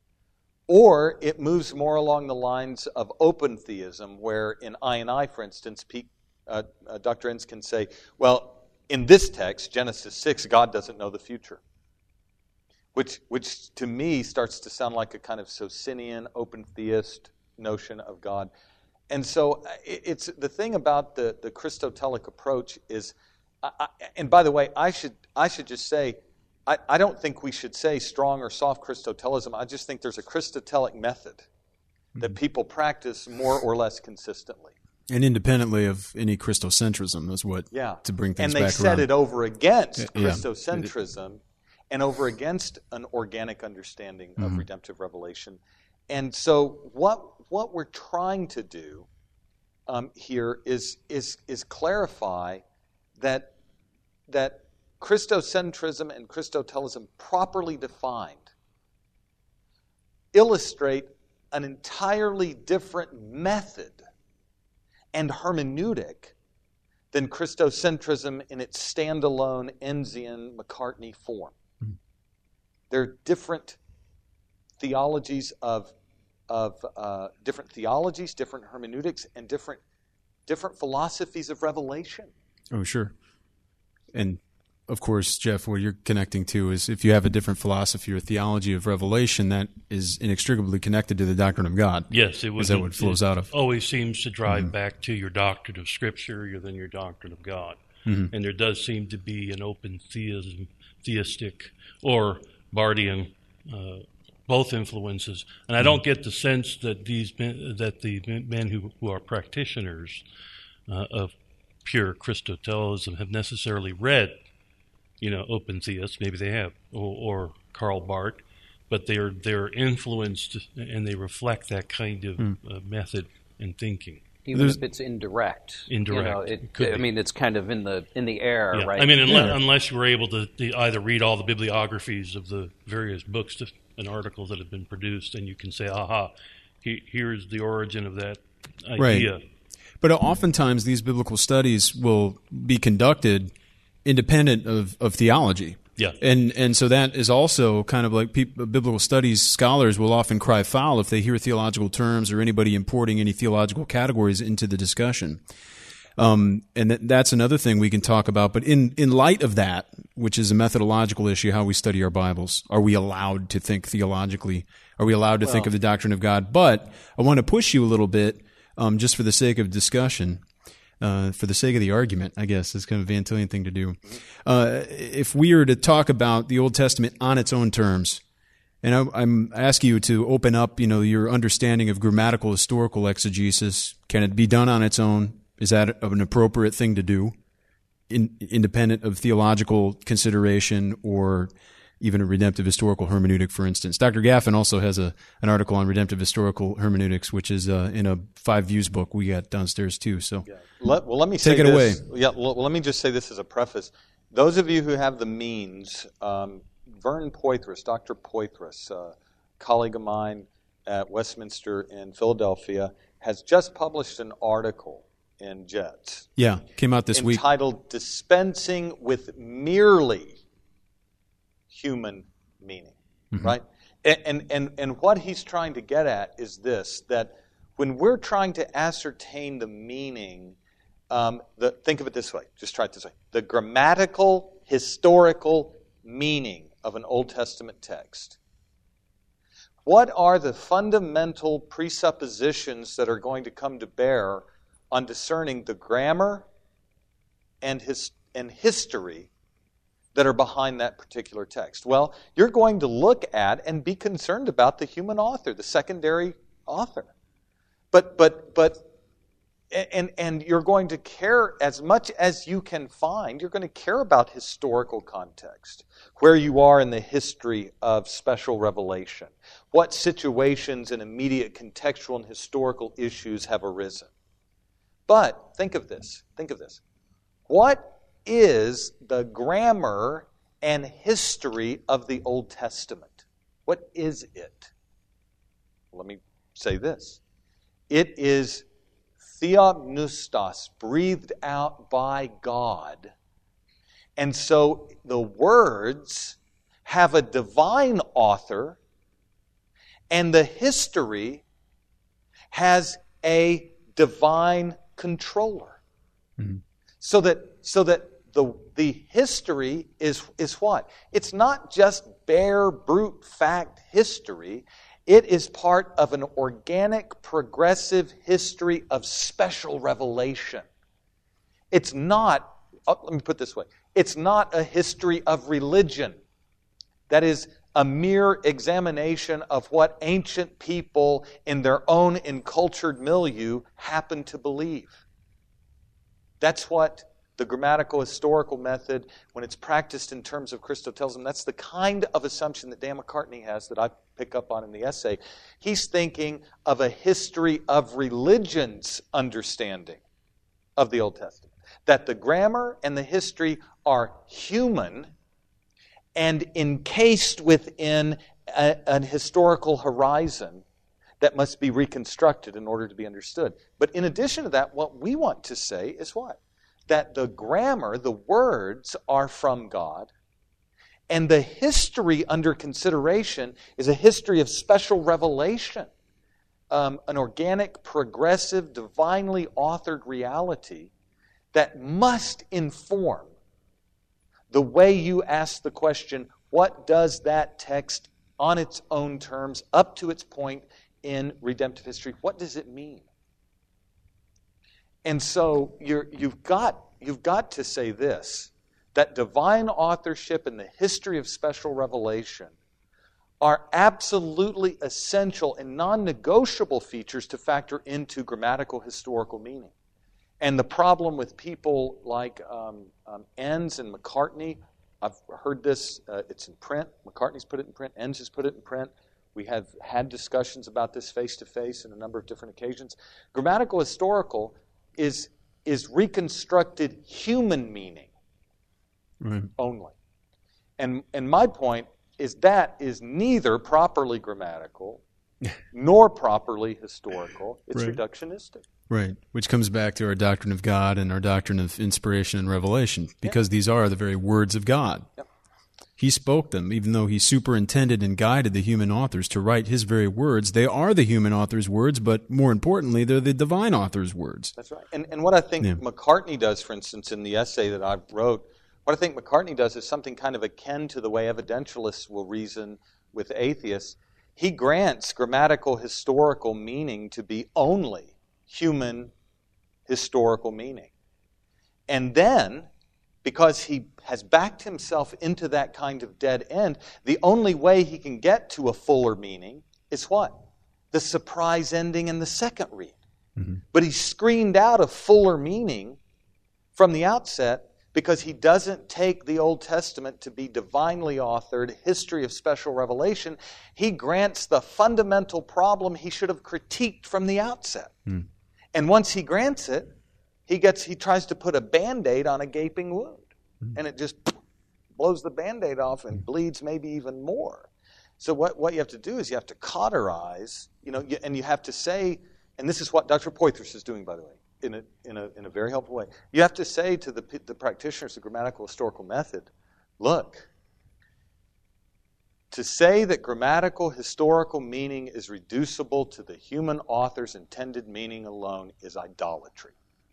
or it moves more along the lines of open theism, where in I and I, for instance, Pete, uh, uh, Doctor Enns can say, well, in this text, Genesis six, God doesn't know the future. Which, which to me starts to sound like a kind of Socinian, open theist notion of God. And so it's the thing about the, the Christotelic approach is, I, I, and by the way, I should I should just say, I, I don't think we should say strong or soft Christotelism. I just think there's a Christotelic method mm-hmm. that people practice more or less consistently. And independently of any Christocentrism is what, yeah. to bring things back around. And they set it over against yeah. Christocentrism and over against an organic understanding of mm-hmm. redemptive revelation. And so what what we're trying to do um, here is, is, is clarify that, that Christocentrism and Christotelism properly defined illustrate an entirely different method and hermeneutic than Christocentrism in its standalone Ennsian McCartney form. There are different theologies of of uh, different theologies, different hermeneutics, and different different philosophies of revelation. Oh, sure. And of course, Jeff, what you're connecting to is if you have a different philosophy or theology of revelation, that is inextricably connected to the doctrine of God. Yes, it would. Is that what flows it out of? Always seems to drive mm-hmm. back back to your doctrine of Scripture than your doctrine of God. Mm-hmm. And there does seem to be an open theism, theistic, or Bardian, uh, both influences, and I don't get the sense that these men, that the men who, who are practitioners uh, of pure Christotelism have necessarily read, you know, open theists. Maybe they have, or, or Karl Barth, but they're they're influenced and they reflect that kind of mm. uh, method and thinking. Even There's, if it's indirect. Indirect. You know, it, it I mean, it's kind of in the in the air, yeah. right? I mean, unless, yeah. unless you were able to, to either read all the bibliographies of the various books to, and articles that have been produced, and you can say, aha, he, here's the origin of that idea. Right. But oftentimes these biblical studies will be conducted independent of, of theology. Yeah. And and so that is also kind of like people, biblical studies scholars will often cry foul if they hear theological terms or anybody importing any theological categories into the discussion. Um, and th- that's another thing we can talk about. But in, in light of that, which is a methodological issue, how we study our Bibles, are we allowed to think theologically? Are we allowed to well, think of the doctrine of God? But I want to push you a little bit, um, just for the sake of discussion. Uh, for the sake of the argument, I guess, is kind of a Van Tillian thing to do. Uh, if we are to talk about the Old Testament on its own terms, and I, I'm asking you to open up, you know, your understanding of grammatical historical exegesis, can it be done on its own? Is that an appropriate thing to do, in, independent of theological consideration or even a redemptive historical hermeneutic, for instance? Doctor Gaffin also has a an article on redemptive historical hermeneutics, which is uh, in a Five Views book we got downstairs too. So, yeah. let, well, let me take say it this. away. Yeah, well, let me just say this as a preface. Those of you who have the means, um, Vern Poythress, Doctor Poythress, a colleague of mine at Westminster in Philadelphia, has just published an article in Jets. Yeah, came out this entitled week. Entitled "Dispensing with Merely Human Meaning," mm-hmm. right? And, and and and what he's trying to get at is this: that when we're trying to ascertain the meaning, um, the, think of it this way. Just try it this way: the grammatical, historical meaning of an Old Testament text. What are the fundamental presuppositions that are going to come to bear on discerning the grammar and his and history that are behind that particular text? Well, you're going to look at and be concerned about the human author, the secondary author. But but but and and you're going to care as much as you can find, you're going to care about historical context, where you are in the history of special revelation, what situations and immediate contextual and historical issues have arisen. But think of this, think of this. What is the grammar and history of the Old Testament? What is it? Let me say this. It is theopneustos, breathed out by God. And so the words have a divine author, and the history has a divine controller. Mm-hmm. So that so that the the history is is what? It's not just bare brute fact history. It is part of an organic, progressive history of special revelation. It's not, oh, let me put it this way, it's not a history of religion. That is a mere examination of what ancient people in their own encultured milieu happen to believe. That's what the grammatical historical method, when it's practiced in terms of Christotelism, that's the kind of assumption that Dan McCartney has that I pick up on in the essay. He's thinking of a history of religion's understanding of the Old Testament. That the grammar and the history are human and encased within a, an historical horizon that must be reconstructed in order to be understood. But in addition to that, what we want to say is what? That the grammar, the words, are from God, and the history under consideration is a history of special revelation, um, an organic, progressive, divinely authored reality that must inform the way you ask the question, what does that text on its own terms, up to its point in redemptive history, what does it mean? And so you're, you've got you've got to say this, that divine authorship and the history of special revelation are absolutely essential and non-negotiable features to factor into grammatical historical meaning. And the problem with people like um, um, Enns and McCartney, I've heard this, uh, it's in print, McCartney's put it in print, Enns has put it in print, We have had discussions about this face-to-face in a number of different occasions. Grammatical historical is, is reconstructed human meaning right. only. And, and my point is that is neither properly grammatical nor properly historical. It's right. reductionistic. Right, which comes back to our doctrine of God and our doctrine of inspiration and revelation, because yep. these are the very words of God. Yep. He spoke them, even though he superintended and guided the human authors to write his very words. They are the human author's words, but more importantly, they're the divine author's words. That's right. And, and what I think yeah. McCartney does, for instance, in the essay that I wrote, what I think McCartney does is something kind of akin to the way evidentialists will reason with atheists. He grants grammatical historical meaning to be only human historical meaning. And then, because he has backed himself into that kind of dead end, the only way he can get to a fuller meaning is what? The surprise ending in the second read. Mm-hmm. But he screened out a fuller meaning from the outset because he doesn't take the Old Testament to be divinely authored history of special revelation. He grants the fundamental problem he should have critiqued from the outset. Mm. And once he grants it, he gets he tries to put a Band-Aid on a gaping wound. Mm. And it just blows the Band-Aid off and bleeds maybe even more. So what, what you have to do is you have to cauterize, you know, and you have to say, and this is what Doctor Poythress is doing, by the way, in a, in a, in a very helpful way. You have to say to the, the practitioners of grammatical historical method, look, to say that grammatical historical meaning is reducible to the human author's intended meaning alone is idolatry.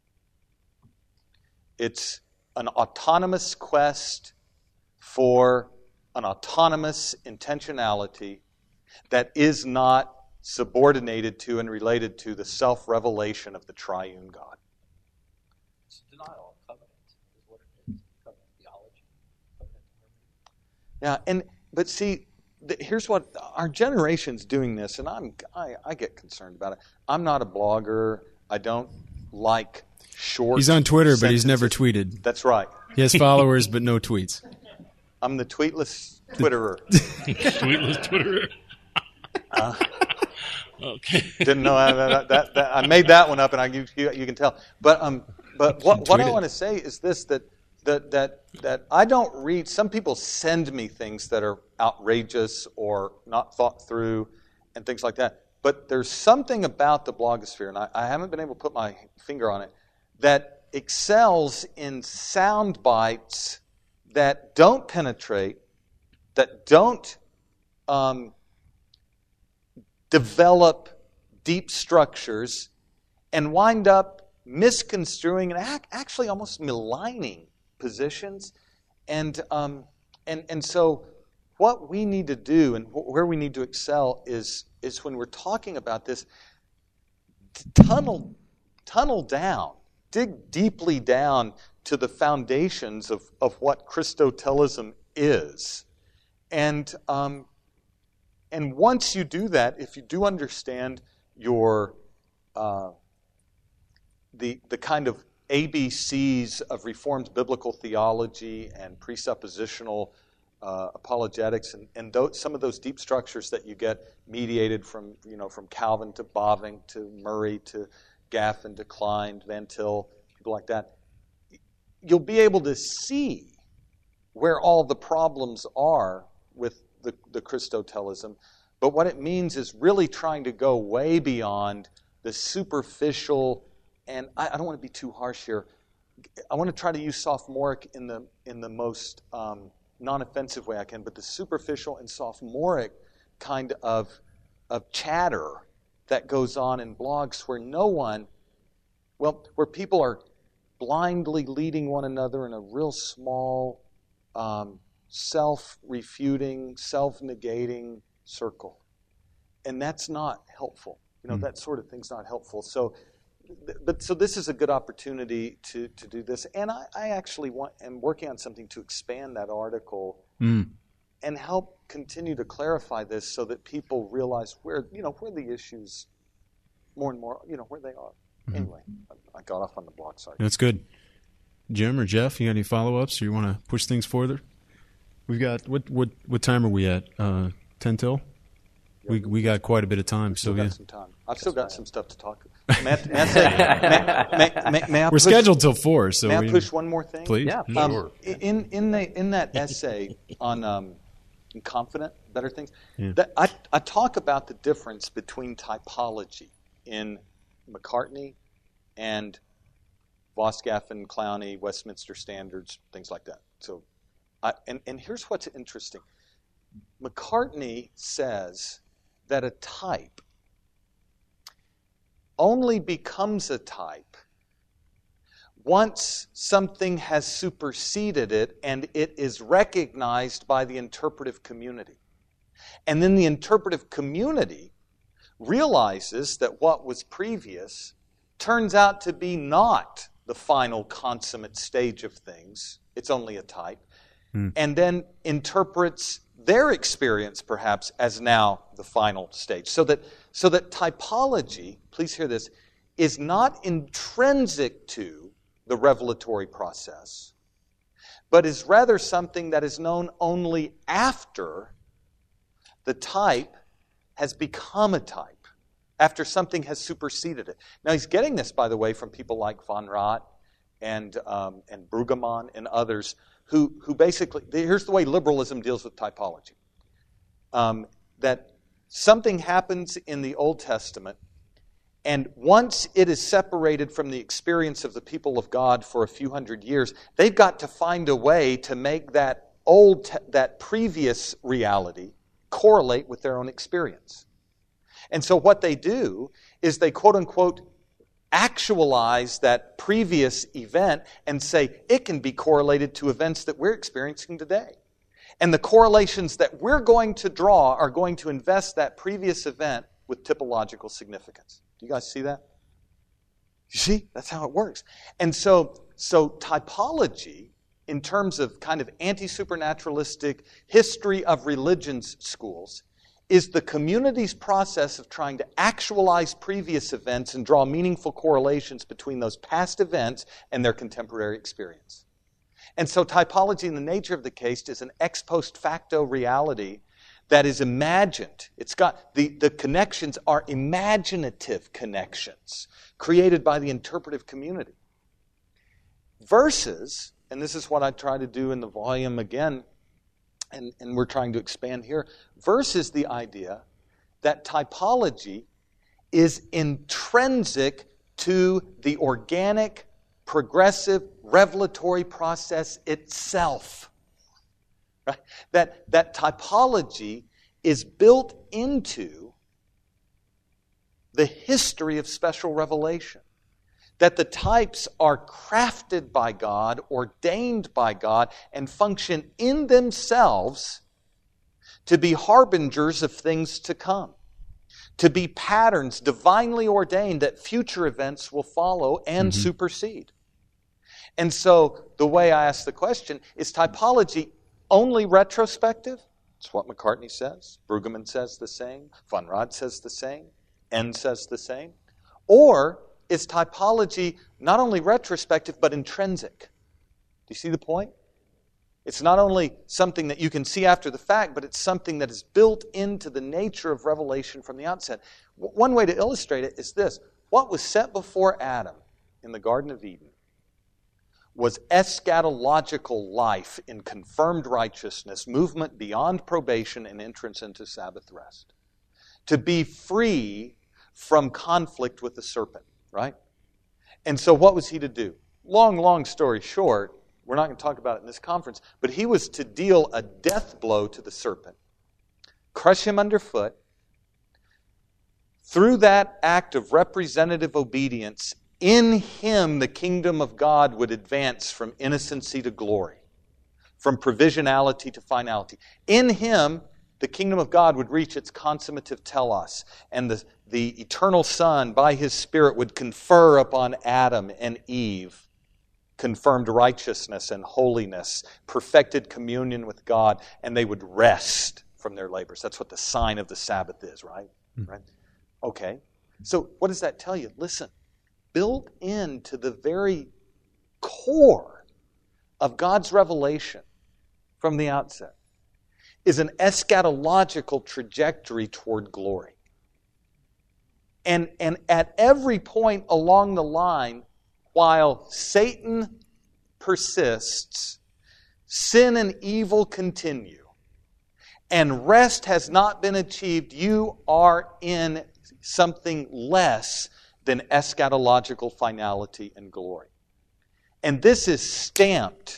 It's an autonomous quest for an autonomous intentionality that is not subordinated to and related to the self-revelation of the triune God. It's denial of covenant is what it is. Covenant theology. Covenant yeah, and but see, the, here's what our generation's doing this, and I'm I, I get concerned about it. I'm not a blogger. I don't like short. He's on Twitter, sentences. But he's never tweeted. That's right. He has followers, but no tweets. I'm the tweetless Twitterer. Tweetless Twitterer. Uh, okay. Didn't know I, that, that, that, I made that one up, and I you, you can tell. But um, but what what I want to say is this: that that that that I don't read. Some people send me things that are outrageous or not thought through, and things like that. But there's something about the blogosphere, and I, I haven't been able to put my finger on it, that excels in sound bites that don't penetrate, that don't um, develop deep structures, and wind up misconstruing and ac- actually almost maligning positions. And um, and and so what we need to do and wh- where we need to excel is is when we're talking about this, tunnel tunnel down, dig deeply down to the foundations of, of what Christotelism is. And um, and once you do that, if you do understand your uh, the the kind of A B Cs of Reformed biblical theology and presuppositional uh, apologetics, and, and those, some of those deep structures that you get mediated from you know from Calvin to Bavinck to Murray to Gaffin to Klein, Van Til, people like that, you'll be able to see where all the problems are with the, the Christotelism. But what it means is really trying to go way beyond the superficial, and I, I don't want to be too harsh here. I want to try to use sophomoric in the in the most um, non-offensive way I can, but the superficial and sophomoric kind of of chatter that goes on in blogs where no one, well, where people are blindly leading one another in a real small, um, self-refuting, self-negating circle. And that's not helpful. You know, mm. that sort of thing's not helpful. So, but so this is a good opportunity to, to do this. And I, I actually want, am working on something to expand that article mm. and help continue to clarify this so that people realize where, you know, where the issues more and more, you know, where they are. Mm-hmm. Anyway, I got off on the blog side. That's good. Jim or Jeff, you got any follow-ups or you want to push things further? We've got, what what what time are we at? Uh, ten till? we we got quite a bit of time. Still So got yeah, some time. I've still got some stuff to talk. May I, may I say? May, may, may, may I we're push, scheduled till four. So May we, I push one more thing? please. Yeah. Um, Sure. in in the in that essay on um, confident better things, Yeah. that I I talk about the difference between typology in McCartney and Voskaffen, Clowney, Westminster Standards, things like that. So, I, and and here's what's interesting. McCartney says that a type only becomes a type once something has superseded it and it is recognized by the interpretive community. And then the interpretive community realizes that what was previous turns out to be not the final consummate stage of things. It's only a type. Hmm. And then interprets their experience perhaps as now the final stage. So that, so that typology, please hear this, is not intrinsic to the revelatory process, but is rather something that is known only after the type has become a type, after something has superseded it. Now he's getting this, by the way, from people like von Rott and, um, and Brueggemann and others who, who basically, here's the way liberalism deals with typology. Um, that something happens in the Old Testament, and once it is separated from the experience of the people of God for a few hundred years, they've got to find a way to make that old, that previous reality correlate with their own experience. And so what they do is they quote-unquote actualize that previous event and say it can be correlated to events that we're experiencing today. And the correlations that we're going to draw are going to invest that previous event with typological significance. Do you guys see that? You see? That's how it works. And so, so typology, in terms of kind of anti-supernaturalistic history of religions schools, is the community's process of trying to actualize previous events and draw meaningful correlations between those past events and their contemporary experience. And so typology, in the nature of the case, is an ex post facto reality that is imagined. It's got the, the connections are imaginative connections created by the interpretive community. Versus, and this is what I try to do in the volume again, and, and we're trying to expand here, versus the idea that typology is intrinsic to the organic, progressive, revelatory process itself. Right? That, that typology is built into the history of special revelation. That the types are crafted by God, ordained by God, and function in themselves to be harbingers of things to come. To be patterns divinely ordained that future events will follow and mm-hmm. supersede. And so the way I ask the question, is typology only retrospective? That's what McCartney says. Brueggemann says the same. Von Rott says the same. N says the same. Or is typology not only retrospective, but intrinsic? Do you see the point? It's not only something that you can see after the fact, but it's something that is built into the nature of revelation from the outset. One way to illustrate it is this. What was set before Adam in the Garden of Eden was eschatological life in confirmed righteousness, movement beyond probation, and entrance into Sabbath rest. To be free from conflict with the serpent, right? And so what was he to do? Long, long story short, we're not going to talk about it in this conference, but he was to deal a death blow to the serpent, crush him underfoot. Through that act of representative obedience, in him the kingdom of God would advance from innocency to glory, from provisionality to finality. In him, the kingdom of God would reach its consummative telos, and the, the eternal Son, by His Spirit, would confer upon Adam and Eve confirmed righteousness and holiness, perfected communion with God, and they would rest from their labors. That's what the sign of the Sabbath is, right? Mm-hmm. Right? Okay. So what does that tell you? Listen, built into the very core of God's revelation from the outset is an eschatological trajectory toward glory. And, and at every point along the line, while Satan persists, sin and evil continue, and rest has not been achieved, you are in something less than eschatological finality and glory. And this is stamped,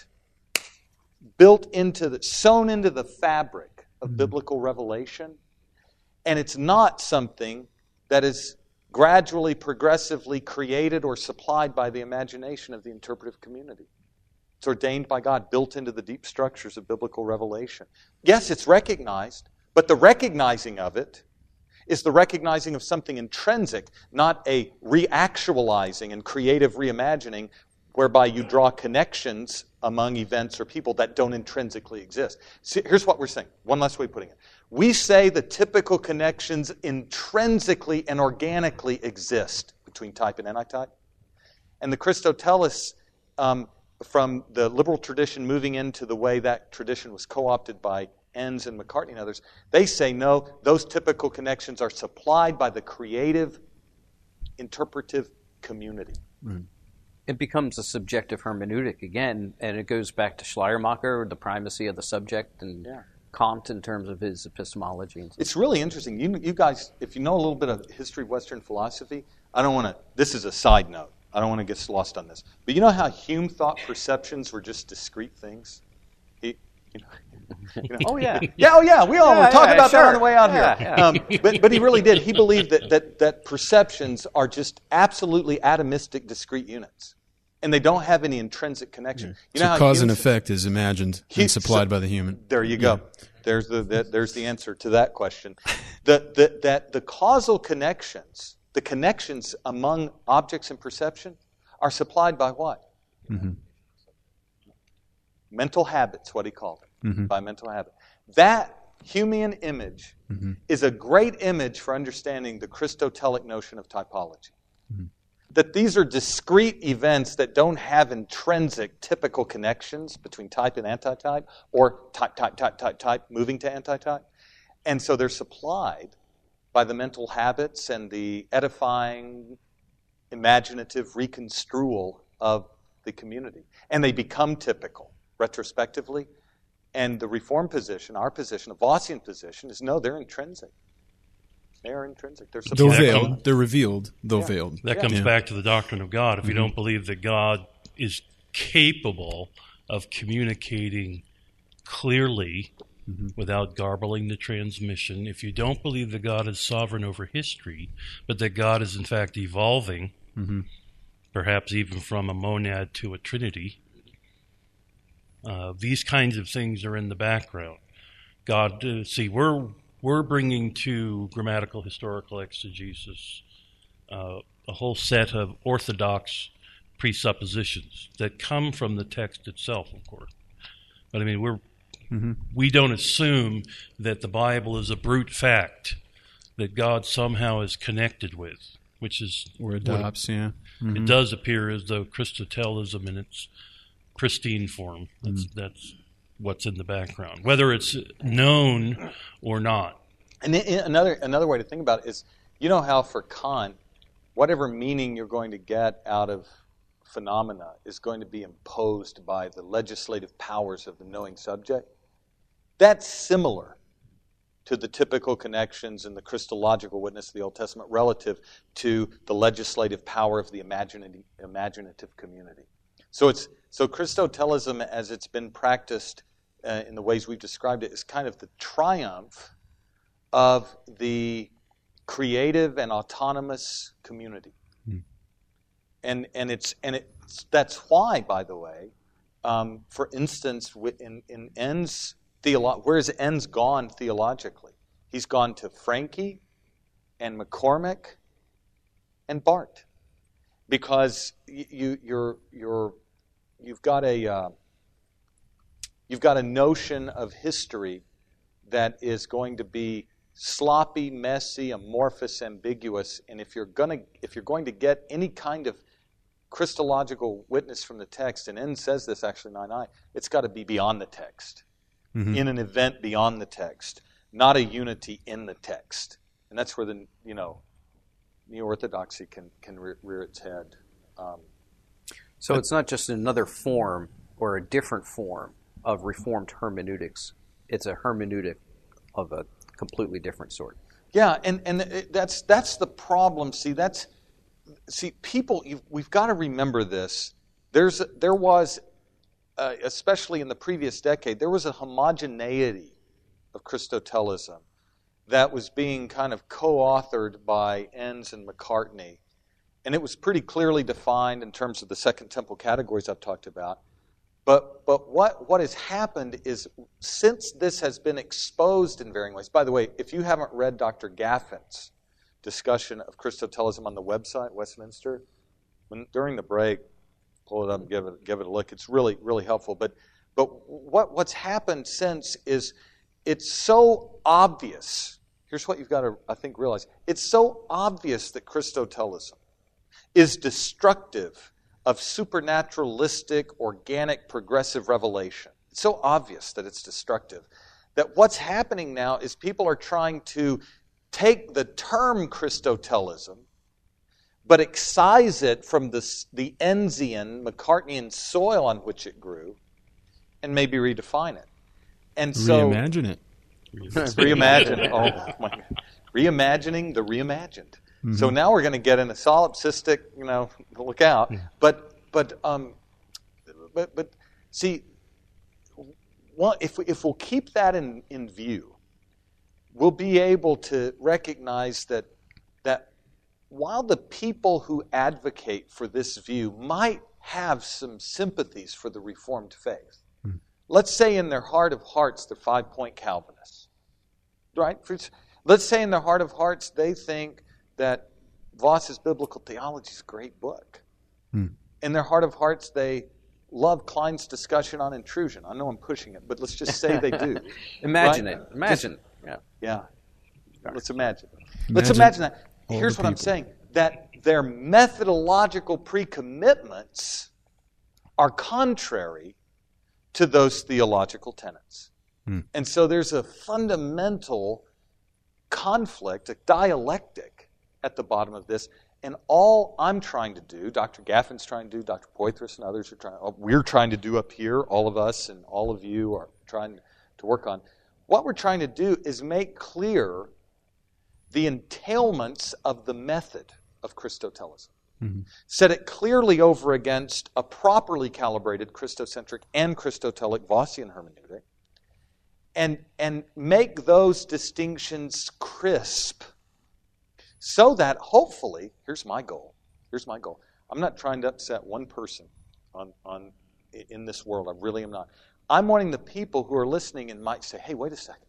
built into the, sewn into the fabric of mm-hmm. biblical revelation. And it's not something that is gradually, progressively created or supplied by the imagination of the interpretive community. It's ordained by God, built into the deep structures of biblical revelation. Yes, it's recognized, but the recognizing of it is the recognizing of something intrinsic, not a reactualizing and creative reimagining whereby you draw connections among events or people that don't intrinsically exist. See, here's what we're saying. One last way of putting it. We say the typical connections intrinsically and organically exist between type and antitype. And the Christotelists, um, from the liberal tradition moving into the way that tradition was co-opted by Enns and McCartney and others, they say no, those typical connections are supplied by the creative, interpretive community. Right. It becomes a subjective hermeneutic again, and it goes back to Schleiermacher, the primacy of the subject, and yeah. Kant in terms of his epistemology. And it's really interesting. You, you guys, if you know a little bit of history of Western philosophy, I don't want to, this is a side note. I don't want to get lost on this. But you know how Hume thought perceptions were just discrete things? He, you know, you know, oh, yeah. Yeah, oh, yeah. We all yeah, were talking yeah, about sure. that on the way out yeah, here. Yeah. Um, but, but he really did. He believed that, that, that perceptions are just absolutely atomistic discrete units. And they don't have any intrinsic connection. Yeah. You so know how cause and Hume's, effect is imagined he, and supplied so, by the human. There you go. Yeah. There's the, the there's the answer to that question. The, the, that the causal connections, the connections among objects and perception, are supplied by what? Mm-hmm. Mental habits, what he called it, mm-hmm. by mental habit. That Humean image mm-hmm. is a great image for understanding the Christotelic notion of typology. Mm-hmm. That these are discrete events that don't have intrinsic typical connections between type and antitype, or type, type, type, type, type, moving to antitype. And so they're supplied by the mental habits and the edifying, imaginative reconstrual of the community. And they become typical retrospectively. And the Reformed position, our position, the Vossian position, is no, they're intrinsic. They are intrinsic. They're Though supplied. veiled, they're revealed, though Yeah. veiled. That Yeah. comes Yeah. back to the doctrine of God. If Mm-hmm. you don't believe that God is capable of communicating clearly mm-hmm. without garbling the transmission, if you don't believe that God is sovereign over history, but that God is in fact evolving, mm-hmm. perhaps even from a monad to a trinity, uh, these kinds of things are in the background. God, uh, see, we're we're bringing to grammatical historical exegesis uh, a whole set of orthodox presuppositions that come from the text itself, of course. But I mean, we're mm-hmm. we don't assume that the Bible is a brute fact that God somehow is connected with, which is or adopts. It, yeah, mm-hmm. it does appear as though Christotelism in its pristine form. That's mm-hmm. that's what's in the background, whether it's known or not. And another another way to think about it is, you know how for Kant, whatever meaning you're going to get out of phenomena is going to be imposed by the legislative powers of the knowing subject? That's similar to the typical connections in the Christological witness of the Old Testament relative to the legislative power of the imaginative, imaginative community. So it's so Christotelism, as it's been practiced uh, in the ways we've described it, is kind of the triumph of the creative and autonomous community. Hmm. And and it's and it's that's why, by the way, um, for instance, in in Enns theolo- where is Enns gone theologically? He's gone to Franke and McCormick and Barth, because you you're you're you've got a uh, you've got a notion of history that is going to be sloppy, messy, amorphous, ambiguous, and if you're going to if you're going to get any kind of Christological witness from the text, and Enns says this actually, nine I, it's got to be beyond the text. mm-hmm. in an event beyond the text, not a unity in the text. And that's where the, you know, neo-orthodoxy can, can rear, rear its head. Um, so it's not just another form or a different form of Reformed hermeneutics. It's a hermeneutic of a completely different sort. Yeah, and, and that's that's the problem. See, that's see people. You've, we've got to remember this. There's a, there was, uh, especially in the previous decade, there was a homogeneity of Christotelism that was being kind of co-authored by Enns and McCartney, and it was pretty clearly defined in terms of the Second Temple categories I've talked about. But but what, what has happened is, since this has been exposed in varying ways, by the way, if you haven't read Doctor Gaffin's discussion of Christotelism on the website, Westminster, when, during the break, pull it up and give it, give it a look. It's really, really helpful. But but what what's happened since is it's so obvious. Here's what you've got to, I think, realize. It's so obvious that Christotelism is destructive of supernaturalistic, organic, progressive revelation. It's so obvious that it's destructive that what's happening now is people are trying to take the term Christotelism, but excise it from the, the Ennsian, McCartneyan soil on which it grew, and maybe redefine it. And so reimagine it. Reimagine it. Oh my God. Reimagining the reimagined. Mm-hmm. So now we're going to get in a solipsistic, you know, look out. Yeah. But but um, but but see, well, if if we'll keep that in, in view, we'll be able to recognize that that while the people who advocate for this view might have some sympathies for the Reformed faith, mm-hmm. let's say in their heart of hearts they're five-point Calvinists, right? Let's say in their heart of hearts they think that Voss's Biblical Theology is a great book. Hmm. In their heart of hearts, they love Klein's discussion on intrusion. I know I'm pushing it, but let's just say they do. Imagine right? it. Imagine. Just, yeah. Yeah. Let's imagine. imagine Let's imagine that. Here's what people. I'm saying. That their methodological pre-commitments are contrary to those theological tenets. Hmm. And so there's a fundamental conflict, a dialectic at the bottom of this, and all I'm trying to do, Doctor Gaffin's trying to do, Doctor Poitras and others are trying, we're trying to do up here, all of us and all of you are trying to work on. What we're trying to do is make clear the entailments of the method of Christotelism. Mm-hmm. Set it clearly over against a properly calibrated Christocentric and Christotelic Vossian hermeneutic, and, and make those distinctions crisp, so that hopefully, here's my goal. Here's my goal. I'm not trying to upset one person on, on in this world. I really am not. I'm wanting the people who are listening and might say, hey, wait a second.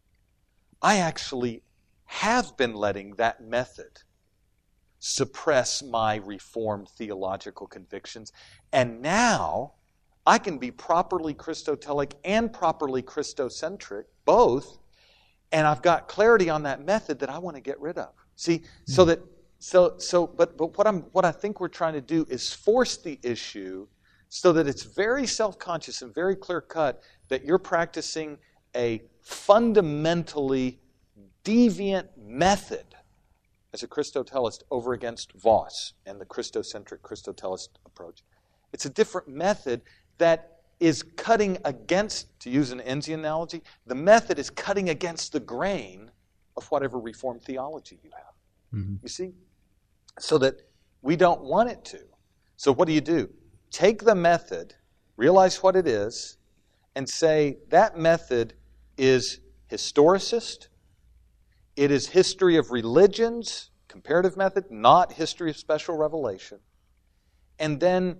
I actually have been letting that method suppress my Reformed theological convictions, and now I can be properly Christotelic and properly Christocentric, both, and I've got clarity on that method that I want to get rid of. See, so that so so but but what I'm what I think we're trying to do is force the issue so that it's very self-conscious and very clear-cut that you're practicing a fundamentally deviant method as a Christotelist over against Voss and the Christocentric Christotelist approach. It's a different method that is cutting against, to use an Ennsian analogy, the method is cutting against the grain of whatever Reformed theology you have. Mm-hmm. You see? So that we don't want it to. So what do you do? Take the method, realize what it is, and say that method is historicist, it is history of religions, comparative method, not history of special revelation, and then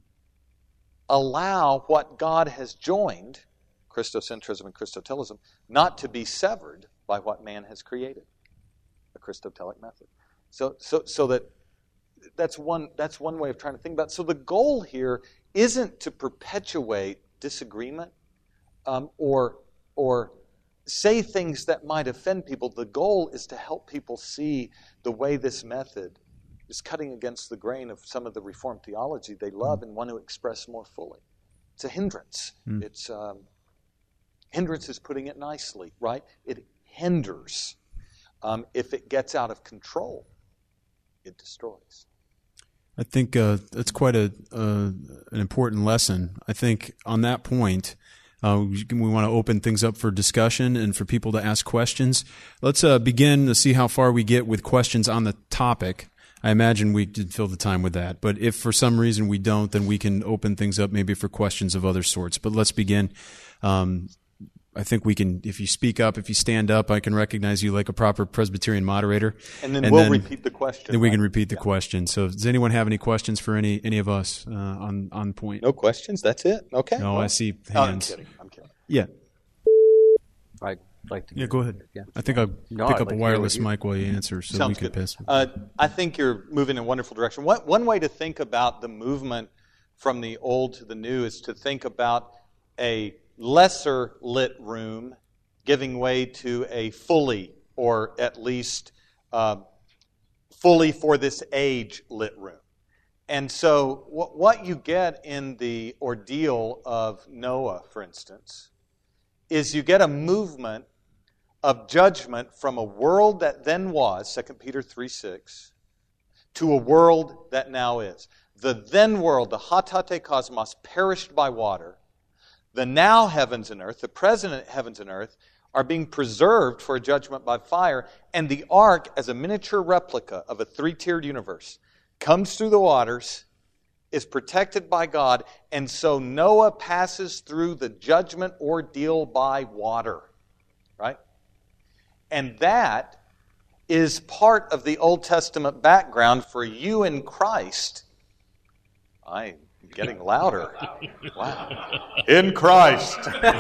allow what God has joined, Christocentrism and Christotelism, not to be severed by what man has created, a Christotelic method. So, so, so that that's one that's one way of trying to think about it. So the goal here isn't to perpetuate disagreement um, or or say things that might offend people. The goal is to help people see the way this method is cutting against the grain of some of the Reformed theology they love mm. and want to express more fully. It's a hindrance. Mm. It's um, Hindrance is putting it nicely, right? It hinders. Um, if it gets out of control, it destroys. I think uh, that's quite a uh, an important lesson. I think on that point, uh, we, we want to open things up for discussion and for people to ask questions. Let's uh, begin to see how far we get with questions on the topic. I imagine we did fill the time with that. But if for some reason we don't, then we can open things up maybe for questions of other sorts. But let's begin. Um, I think we can, if you speak up, if you stand up, I can recognize you like a proper Presbyterian moderator. And then and we'll then, repeat the question. Then we right? can repeat the yeah. question. So does anyone have any questions for any any of us uh, on, on point? No questions? That's it? Okay. No, well, I see hands. Oh, I'm kidding. I'm kidding. Yeah. I'd like to. Yeah, go ahead. Yeah. I think I'll no, pick I'd up like a wireless mic while you answer so Sounds we can good. pass. Uh, I think you're moving in a wonderful direction. One, one way to think about the movement from the old to the new is to think about a lesser lit room giving way to a fully, or at least uh, fully for this age, lit room. And so what, what you get in the ordeal of Noah, for instance, is you get a movement of judgment from a world that then was, Second Peter three six, to a world that now is. The then world, the hatate cosmos, perished by water. The now heavens and earth, the present heavens and earth, are being preserved for a judgment by fire. And the ark, as a miniature replica of a three-tiered universe, comes through the waters, is protected by God, and so Noah passes through the judgment ordeal by water. Right? And that is part of the Old Testament background for you in Christ. I'm getting louder. Wow. In Christ.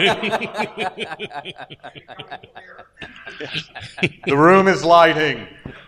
The room is lighting.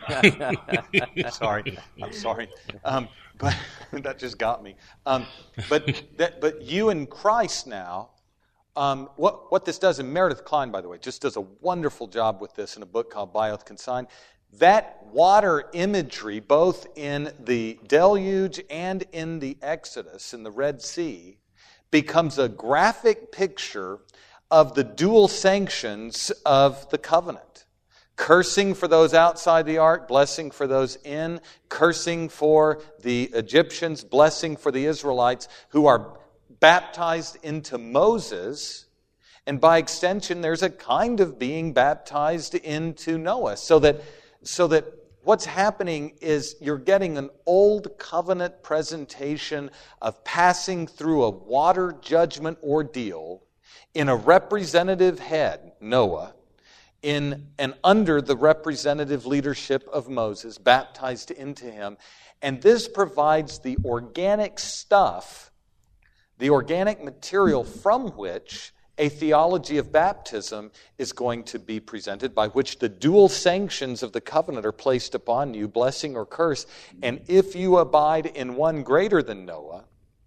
Sorry. I'm sorry. Um, but that just got me. Um, but that, but you in Christ now, Um, what, what this does, and Meredith Klein, by the way, just does a wonderful job with this in a book called Bioth Consign. That water imagery, both in the deluge and in the Exodus, in the Red Sea, becomes a graphic picture of the dual sanctions of the covenant. Cursing for those outside the ark, blessing for those in, cursing for the Egyptians, blessing for the Israelites who are baptized into Moses, and by extension, there's a kind of being baptized into Noah. So that, so that what's happening is you're getting an old covenant presentation of passing through a water judgment ordeal in a representative head, Noah, in and under the representative leadership of Moses, baptized into him. And this provides the organic stuff, the organic material from which a theology of baptism is going to be presented, by which the dual sanctions of the covenant are placed upon you, blessing or curse. And if you abide in one greater than Noah,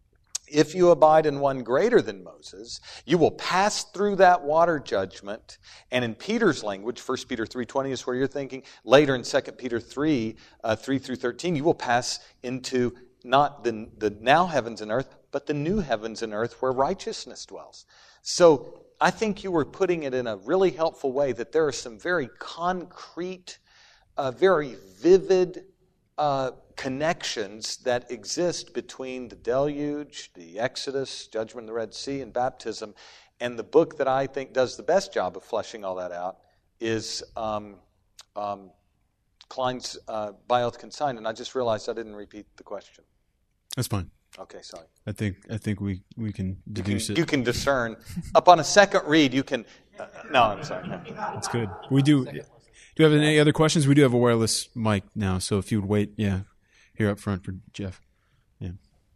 if you abide in one greater than Moses, you will pass through that water judgment. And in Peter's language, First Peter three twenty is where you're thinking. Later in Second Peter three, uh, three through thirteen, you will pass into not the, the now heavens and earth, but the new heavens and earth where righteousness dwells. So I think you were putting it in a really helpful way, that there are some very concrete, uh, very vivid uh, connections that exist between the deluge, the Exodus, judgment of the Red Sea, and baptism. And the book that I think does the best job of fleshing all that out is um, um, Klein's uh, Bioth Consign. And I just realized I didn't repeat the question. That's fine. Okay, sorry. I think I think we, we can deduce you can, it. You can discern. Up on a second read, you can... Uh, no, I'm sorry. That's good. We do... Do you have any other questions? We do have a wireless mic now, so if you would wait, yeah, here up front for Jeff. Yeah.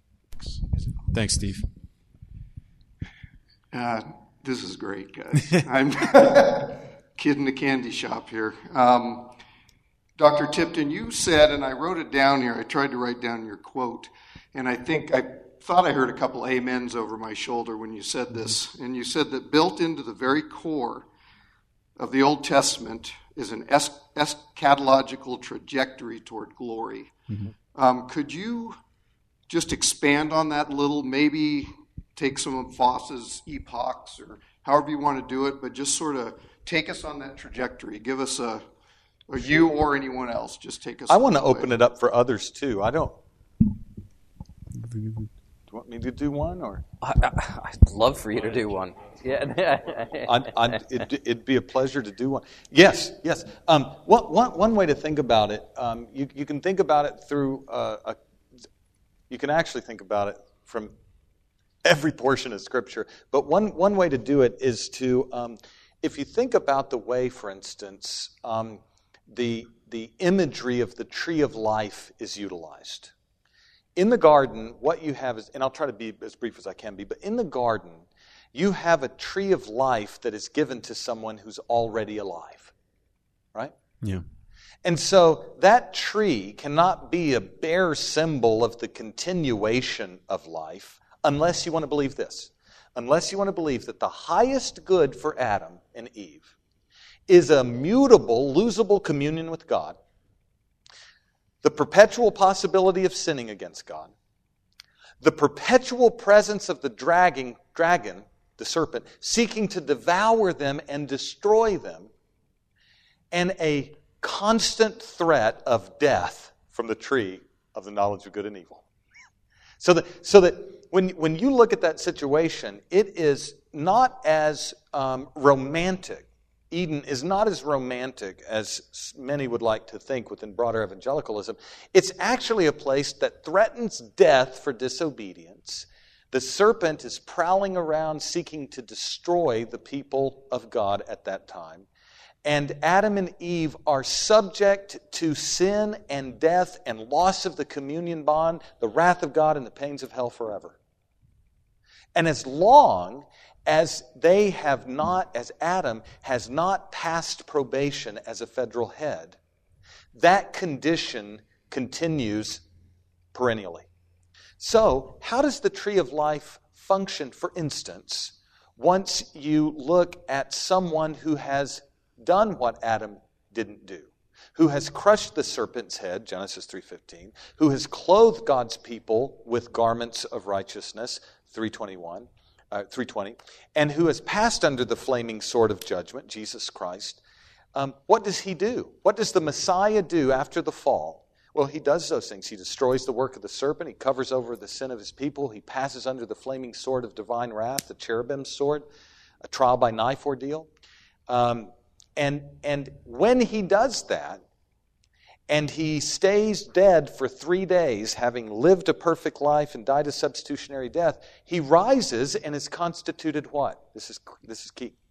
Thanks, Steve. Uh, this is great, guys. I'm kid in the candy shop here. Um, Doctor Tipton, you said, and I wrote it down here, I tried to write down your quote, and I think I thought I heard a couple amens over my shoulder when you said this, and you said that built into the very core of the Old Testament is an es- eschatological trajectory toward glory. Mm-hmm. Um, could you just expand on that a little, maybe take some of Voss's epochs or however you want to do it, but just sort of take us on that trajectory. Give us a, or you or anyone else, just take us. I want to open it up for others too. I don't. Do you want me to do one, or? I, I, I'd love for you to do one. Yeah, I'd, I'd, it'd, it'd be a pleasure to do one. Yes, yes. Um, one, one, one way to think about it, um, you, you can think about it through uh, a. You can actually think about it from every portion of Scripture. But one one way to do it is to, um, if you think about the way, for instance, um, the the imagery of the tree of life is utilized. In the garden, what you have is, and I'll try to be as brief as I can be, but in the garden, you have a tree of life that is given to someone who's already alive. Right? Yeah. And so that tree cannot be a bare symbol of the continuation of life unless you want to believe this. Unless you want to believe that the highest good for Adam and Eve is a mutable, losable communion with God, the perpetual possibility of sinning against God, the perpetual presence of the dragging, dragon, the serpent, seeking to devour them and destroy them, and a constant threat of death from the tree of the knowledge of good and evil. So that, so that when, when you look at that situation, it is not as um, romantic. Eden is not as romantic as many would like to think within broader evangelicalism. It's actually a place that threatens death for disobedience. The serpent is prowling around seeking to destroy the people of God at that time. And Adam and Eve are subject to sin and death and loss of the communion bond, the wrath of God and the pains of hell forever. And as long as they have not, as Adam has not passed probation as a federal head, that condition continues perennially. So, how does the tree of life function, for instance, once you look at someone who has done what Adam didn't do, who has crushed the serpent's head, Genesis three fifteen, who has clothed God's people with garments of righteousness, three twenty-one, uh, three twenty, and who has passed under the flaming sword of judgment, Jesus Christ. Um, what does he do? What does the Messiah do after the fall? Well, he does those things. He destroys the work of the serpent. He covers over the sin of his people. He passes under the flaming sword of divine wrath, the cherubim's sword, a trial by knife ordeal. Um, And, and when he does that, and he stays dead for three days, having lived a perfect life and died a substitutionary death, he rises and is constituted what? This is, this is key.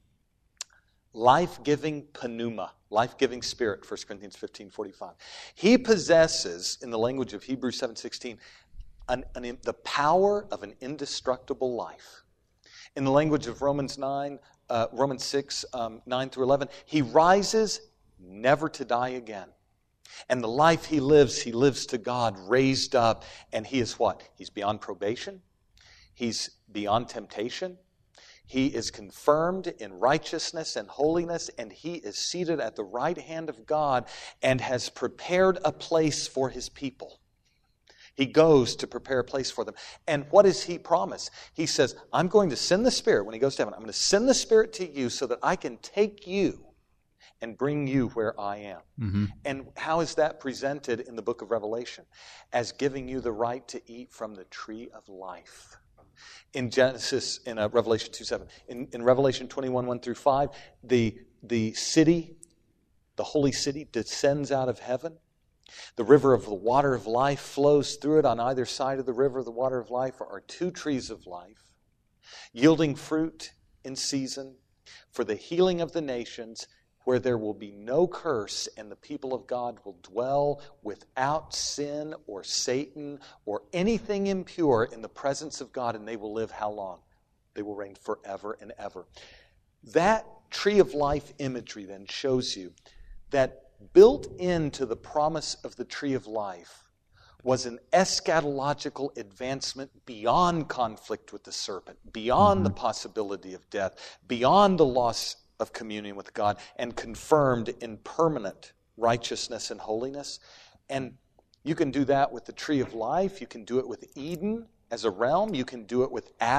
Life-giving pneuma, life-giving spirit, First Corinthians fifteen forty-five. He possesses, in the language of Hebrews seven sixteen, an, an, the power of an indestructible life. In the language of Romans nine, Uh, Romans six, um, nine through eleven, he rises never to die again. And the life he lives, he lives to God, raised up. And he is what? He's beyond probation. He's beyond temptation. He is confirmed in righteousness and holiness. And he is seated at the right hand of God and has prepared a place for his people. He goes to prepare a place for them. And what does he promise? He says, I'm going to send the Spirit, when he goes to heaven, I'm going to send the Spirit to you so that I can take you and bring you where I am. Mm-hmm. And how is that presented in the book of Revelation? As giving you the right to eat from the tree of life. In Genesis, in uh, Revelation two seven, in, in Revelation twenty-one, one through five, the, the city, the holy city, descends out of heaven. The river of the water of life flows through it. On either side of the river of the water of life are two trees of life, yielding fruit in season for the healing of the nations, where there will be no curse, and the people of God will dwell without sin or Satan or anything impure in the presence of God, and they will live how long? They will reign forever and ever. That tree of life imagery then shows you that built into the promise of the tree of life was an eschatological advancement beyond conflict with the serpent, beyond mm-hmm. the possibility of death, beyond the loss of communion with God, and confirmed in permanent righteousness and holiness. And you can do that with the tree of life. You can do it with Eden as a realm. You can do it with Adam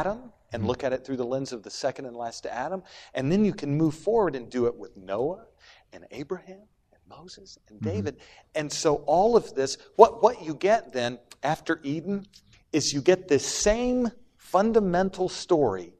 and look at it through the lens of the second and last Adam. And then you can move forward and do it with Noah and Abraham and Moses and David. Mm-hmm. And so all of this, what, what you get then after Eden is you get this same fundamental story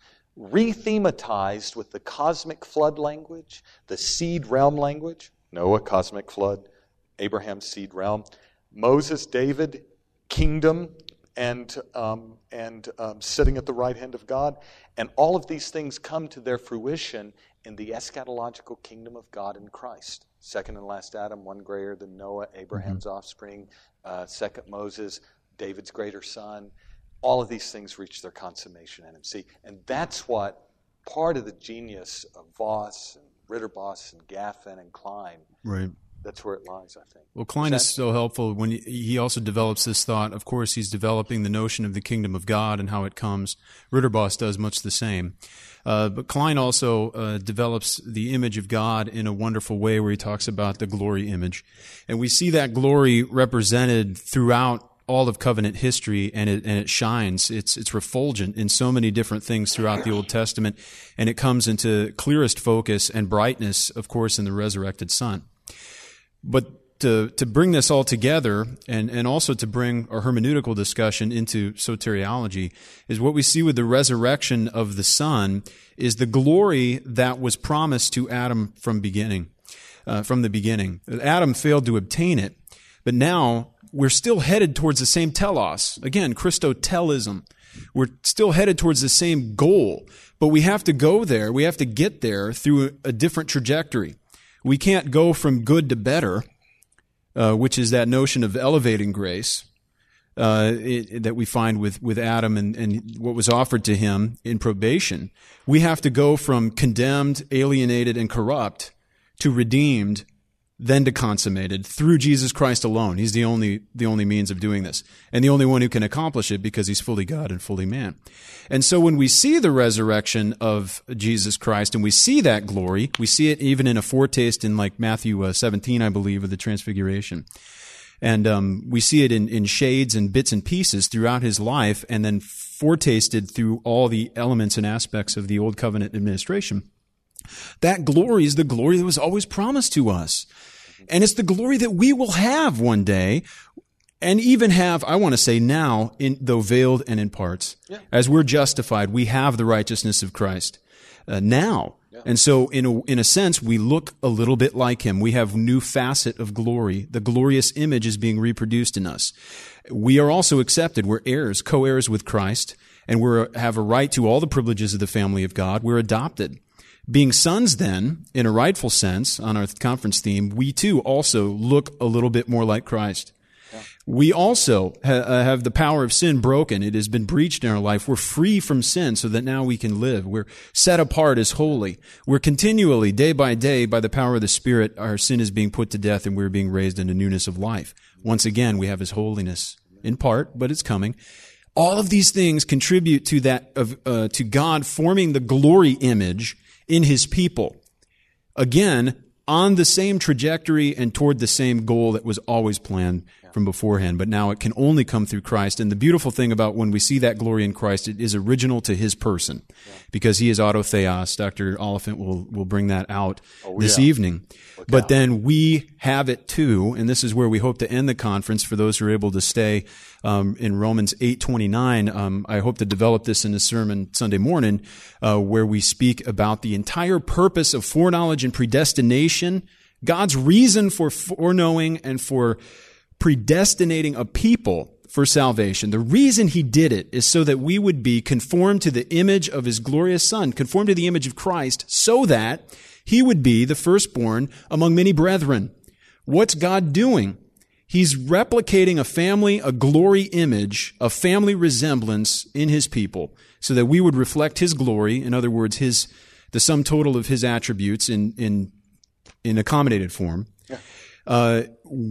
re-thematized with the cosmic flood language, the seed realm language. Noah, cosmic flood. Abraham's seed realm. Moses, David, kingdom, and um, and um, sitting at the right hand of God. And all of these things come to their fruition in the eschatological kingdom of God in Christ. Second and last Adam, one greater than Noah, Abraham's mm-hmm. offspring. Uh, second Moses, David's greater son. All of these things reach their consummation in him. See, and that's what part of the genius of Voss and Ritterboss and Gaffin and Klein. Right. That's where it lies, I think. Well, Klein is, is so helpful when he, he also develops this thought. Of course, he's developing the notion of the kingdom of God and how it comes. Ritterboss does much the same. Uh, but Klein also uh, develops the image of God in a wonderful way where he talks about the glory image. And we see that glory represented throughout all of covenant history, and it and it shines. It's it's refulgent in so many different things throughout the Old Testament, and it comes into clearest focus and brightness, of course, in the resurrected Son. But to to bring this all together, and, and also to bring our hermeneutical discussion into soteriology, is what we see with the resurrection of the Son is the glory that was promised to Adam from beginning, uh, from the beginning. Adam failed to obtain it, but now we're still headed towards the same telos. Again, Christotelism. We're still headed towards the same goal, but we have to go there. We have to get there through a different trajectory. We can't go from good to better, uh, which is that notion of elevating grace uh, it, that we find with, with Adam and, and what was offered to him in probation. We have to go from condemned, alienated, and corrupt to redeemed, then to consummated through Jesus Christ alone. He's the only the only means of doing this, and the only one who can accomplish it because he's fully God and fully man. And so when we see the resurrection of Jesus Christ and we see that glory, we see it even in a foretaste in like Matthew uh, seventeen, I believe, of the Transfiguration. And um, we see it in, in shades and bits and pieces throughout his life, and then foretasted through all the elements and aspects of the Old Covenant administration. That glory is the glory that was always promised to us. And it's the glory that we will have one day, and even have, I want to say now, in, though veiled and in parts. Yeah. As we're justified, we have the righteousness of Christ uh, now. Yeah. And so in a, in a sense, we look a little bit like him. We have new facet of glory. The glorious image is being reproduced in us. We are also accepted. We're heirs, co-heirs with Christ, and we have a right to all the privileges of the family of God. We're adopted. Being sons, then, in a rightful sense, on our conference theme, we too also look a little bit more like Christ. Yeah. We also ha- have the power of sin broken. It has been breached in our life. We're free from sin so that now we can live. We're set apart as holy. We're continually, day by day, by the power of the Spirit, our sin is being put to death and we're being raised into newness of life. Once again, we have his holiness in part, but it's coming. All of these things contribute to that of uh, to God forming the glory image in his people. Again, on the same trajectory and toward the same goal that was always planned from beforehand, but now it can only come through Christ. And the beautiful thing about when we see that glory in Christ, it is original to his person, because he is autotheos. Doctor Oliphant will, will bring that out oh, this yeah. evening. Look but out. Then we have it too, and this is where we hope to end the conference for those who are able to stay um, in Romans eight twenty-nine. Um, I hope to develop this in a sermon Sunday morning uh, where we speak about the entire purpose of foreknowledge and predestination, God's reason for foreknowing and for predestinating a people for salvation. The reason he did it is so that we would be conformed to the image of his glorious Son, conformed to the image of Christ, so that he would be the firstborn among many brethren. What's God doing? He's replicating a family, a glory image, a family resemblance in his people, so that we would reflect his glory, in other words, his the sum total of his attributes in in, in accommodated form. Yeah. Uh,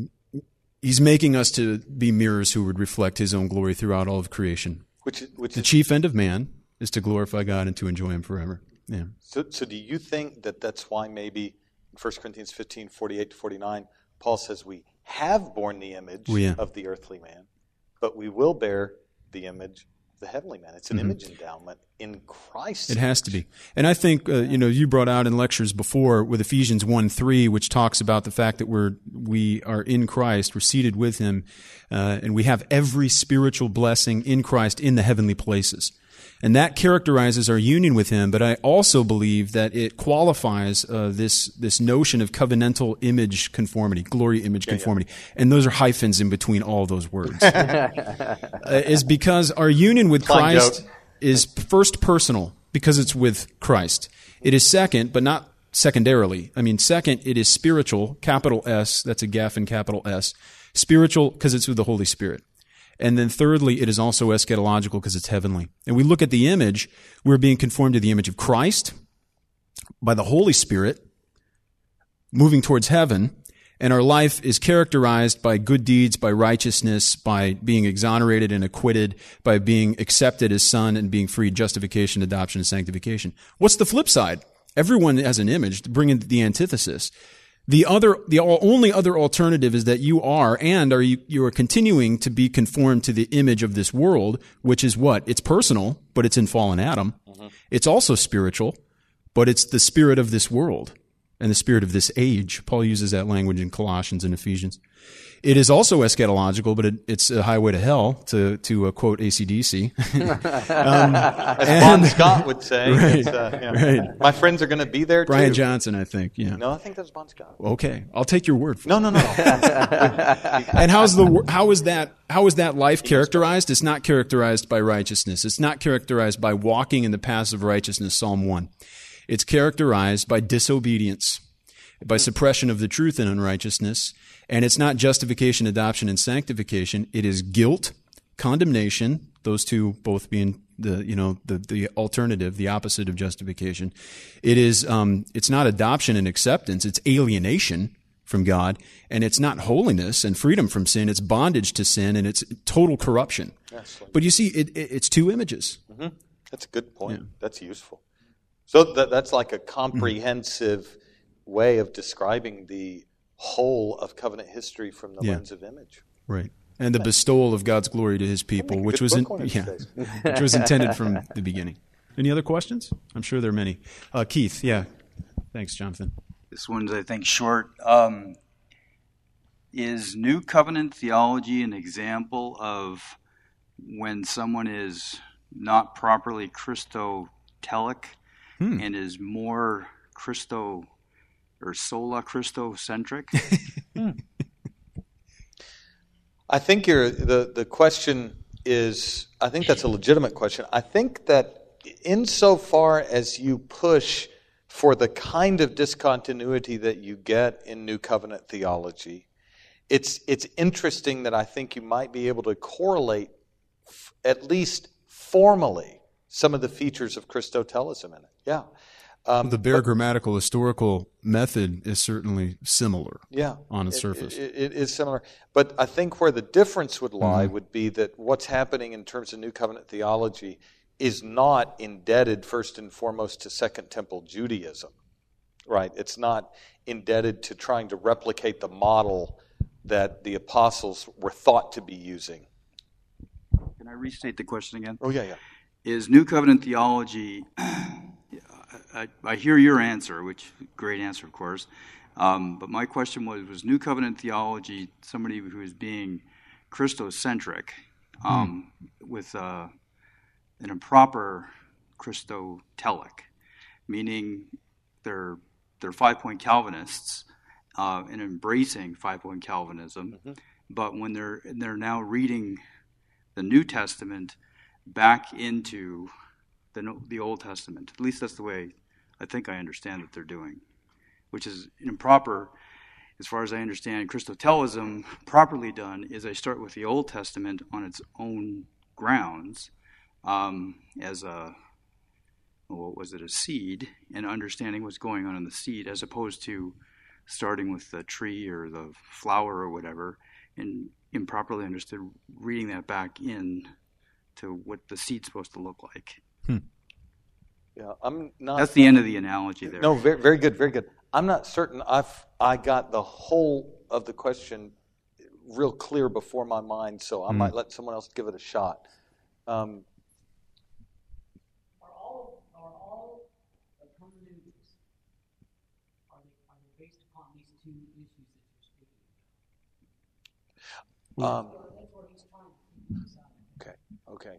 He's making us to be mirrors who would reflect his own glory throughout all of creation. Which, which the is, chief end of man is to glorify God and to enjoy him forever. Yeah. So, so do you think that that's why maybe in First Corinthians fifteen, forty-eight to forty-nine, Paul says we have borne the image well, yeah. of the earthly man, but we will bear the image the heavenly man. It's an mm-hmm. image endowment in Christ. It has to be. And I think, uh, you know, you brought out in lectures before with Ephesians one three, which talks about the fact that we're, we are in Christ, we're seated with Him, uh, and we have every spiritual blessing in Christ in the heavenly places. And that characterizes our union with Him, but I also believe that it qualifies uh, this this notion of covenantal image conformity, glory image yeah, conformity. Yeah. And those are hyphens in between all those words. uh, is because our union with Fine Christ joke. is first personal, because it's with Christ. It is second, but not secondarily. I mean, second, it is spiritual, capital S, that's a Gaffin, capital S. Spiritual, because it's with the Holy Spirit. And then thirdly, it is also eschatological because it's heavenly. And we look at the image, we're being conformed to the image of Christ by the Holy Spirit, moving towards heaven, and our life is characterized by good deeds, by righteousness, by being exonerated and acquitted, by being accepted as son and being freed, justification, adoption, and sanctification. What's the flip side? Everyone has an image, to bring in the antithesis. The other, the only other alternative is that you are and are you, you are continuing to be conformed to the image of this world, which is what? It's personal, but it's in fallen Adam. Mm-hmm. It's also spiritual, but it's the spirit of this world and the spirit of this age. Paul uses that language in Colossians and Ephesians. It is also eschatological, but it, it's a highway to hell, to to uh, quote A C D C. um, As and, Bon Scott would say. Right, uh, yeah. right. My friends are going to be there, Brian too. Johnson, I think. Yeah. No, I think that's Bon Scott. Okay, I'll take your word for no, it. No, no, no. And how's the how is that how is that life characterized? It's not characterized by righteousness. It's not characterized by walking in the paths of righteousness, Psalm one. It's characterized by disobedience, by suppression of the truth and unrighteousness. And it's not justification, adoption, and sanctification. It is guilt, condemnation, those two both being the, you know, the, the alternative, the opposite of justification. It is, um, it's not adoption and acceptance. It's alienation from God. And it's not holiness and freedom from sin. It's bondage to sin, and it's total corruption. Yes. But you see, it, it, it's two images. Mm-hmm. That's a good point. Yeah. That's useful. So that, that's like a comprehensive mm-hmm. way of describing the whole of covenant history from the yeah. lens of image. Right. And the bestowal of God's glory to His people, which was in, yeah, which was intended from the beginning. Any other questions? I'm sure there are many. Uh, Keith, yeah. Thanks, Jonathan. This one's, I think, short. Um, is New Covenant theology an example of when someone is not properly Christotelic hmm. and is more Christo or sola Christocentric? hmm. I think you're, the, the question is, I think that's a legitimate question. I think that insofar as you push for the kind of discontinuity that you get in New Covenant theology, it's it's interesting that I think you might be able to correlate, f- at least formally, some of the features of Christotelism in it. Yeah. Um, the bare but, grammatical historical method is certainly similar yeah, on the it, surface. It, it is similar. But I think where the difference would lie mm-hmm. would be that what's happening in terms of New Covenant theology is not indebted first and foremost to Second Temple Judaism. Right? It's not indebted to trying to replicate the model that the apostles were thought to be using. Can I restate the question again? Oh, yeah, yeah. Is New Covenant theology... I, I hear your answer, which great answer, of course. Um, but my question was: Was New Covenant theology somebody who is being Christocentric, um, mm. with uh, an improper Christotelic, meaning they're they're five-point Calvinists uh, and embracing five-point Calvinism, mm-hmm. but when they're they're now reading the New Testament back into the the Old Testament. At least that's the way I think I understand what they're doing, which is improper. As far as I understand, Christotelism, properly done, is I start with the Old Testament on its own grounds, um, as a, what was it, a seed, and understanding what's going on in the seed, as opposed to starting with the tree or the flower or whatever, and improperly understood, reading that back in to what the seed's supposed to look like. Hmm. Yeah, I'm not. That's the end of the analogy there. No, very, very good, very good. I'm not certain I've I got the whole of the question real clear before my mind, so I mm. might let someone else give it a shot. Um, based upon these two issues that you're speaking about. Um, That's what he's trying to decide. okay, okay.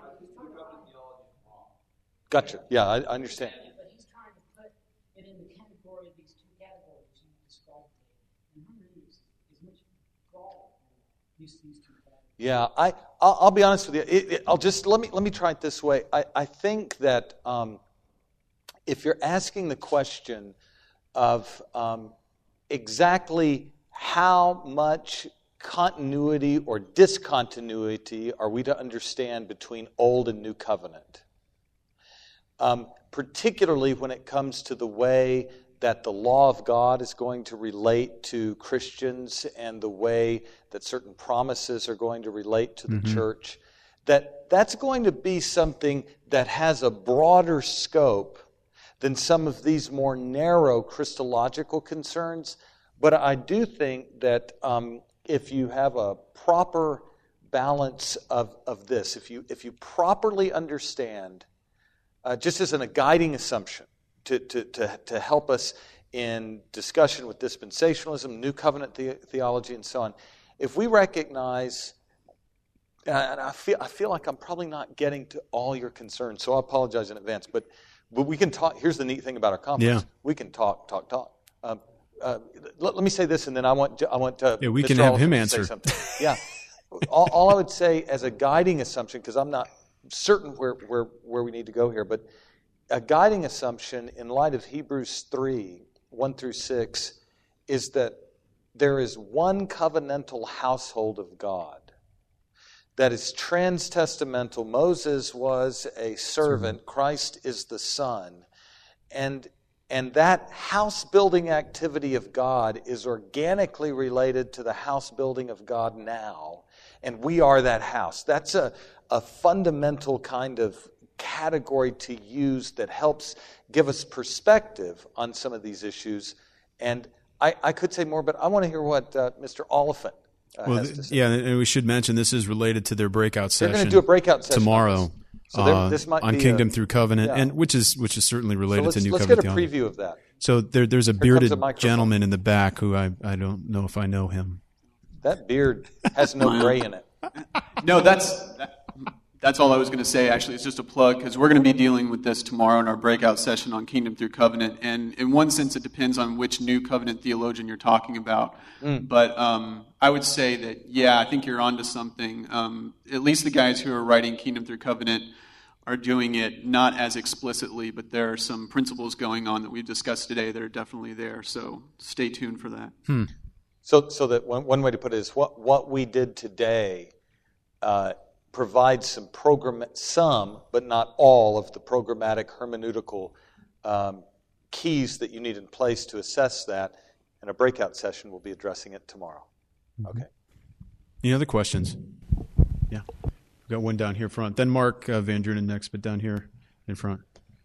Gotcha. Yeah, I, I understand. But he's trying to put it in the category of these two categories you described. And hermeneutics is much broader than these, these two categories. Yeah, I, I'll, I'll be honest with you. It, it, I'll just let me let me try it this way. I, I think that um, if you're asking the question of um, exactly how much continuity or discontinuity are we to understand between Old and New Covenant, um, particularly when it comes to the way that the law of God is going to relate to Christians and the way that certain promises are going to relate to the mm-hmm. church, that that's going to be something that has a broader scope than some of these more narrow Christological concerns. But I do think that um, if you have a proper balance of, of this, if you if you properly understand, uh, just as an, a guiding assumption, To, to, to, to help us in discussion with dispensationalism, New Covenant the, theology, and so on. If we recognize, and I feel I feel like I'm probably not getting to all your concerns, so I apologize in advance. But but we can talk. Here's the neat thing about our conference: yeah. we can talk, talk, talk. Um, uh, let, let me say this, and then I want to, I want to. Yeah, we Mister can have Oliver him to answer. Say something. Yeah. all, all I would say as a guiding assumption, because I'm not certain where where where we need to go here, but a guiding assumption in light of Hebrews three, one through six, is that there is one covenantal household of God that is trans-testamental. Moses was a servant. Christ is the Son. And, and that house-building activity of God is organically related to the house-building of God now. And we are that house. That's a, a fundamental kind of category to use that helps give us perspective on some of these issues. And I, I could say more, but I want to hear what uh, Mister Oliphant uh, well, has to say. Yeah, and we should mention this is related to their breakout They're session. going to do a breakout session tomorrow. So there, uh, this might on be Kingdom a, Through Covenant, yeah. and which is which is certainly related so to New let's Covenant get a theology. preview of that. So there, there's a Here bearded a gentleman in the back who I, I don't know if I know him. That beard has no gray in it. No, that's that, that's all I was going to say, actually. It's just a plug, because we're going to be dealing with this tomorrow in our breakout session on Kingdom Through Covenant. And in one sense, it depends on which New Covenant theologian you're talking about. Mm. But um, I would say that, yeah, I think you're onto something. Um, at least the guys who are writing Kingdom Through Covenant are doing it not as explicitly, but there are some principles going on that we've discussed today that are definitely there. So stay tuned for that. Hmm. So, so that one, one way to put it is what what we did today uh, provides some program, some but not all of the programmatic hermeneutical um, keys that you need in place to assess that. And a breakout session will be addressing it tomorrow. Mm-hmm. Okay. Any other questions? Yeah. We've got one down here front. Then Mark uh, Van Drunen next, but down here in front.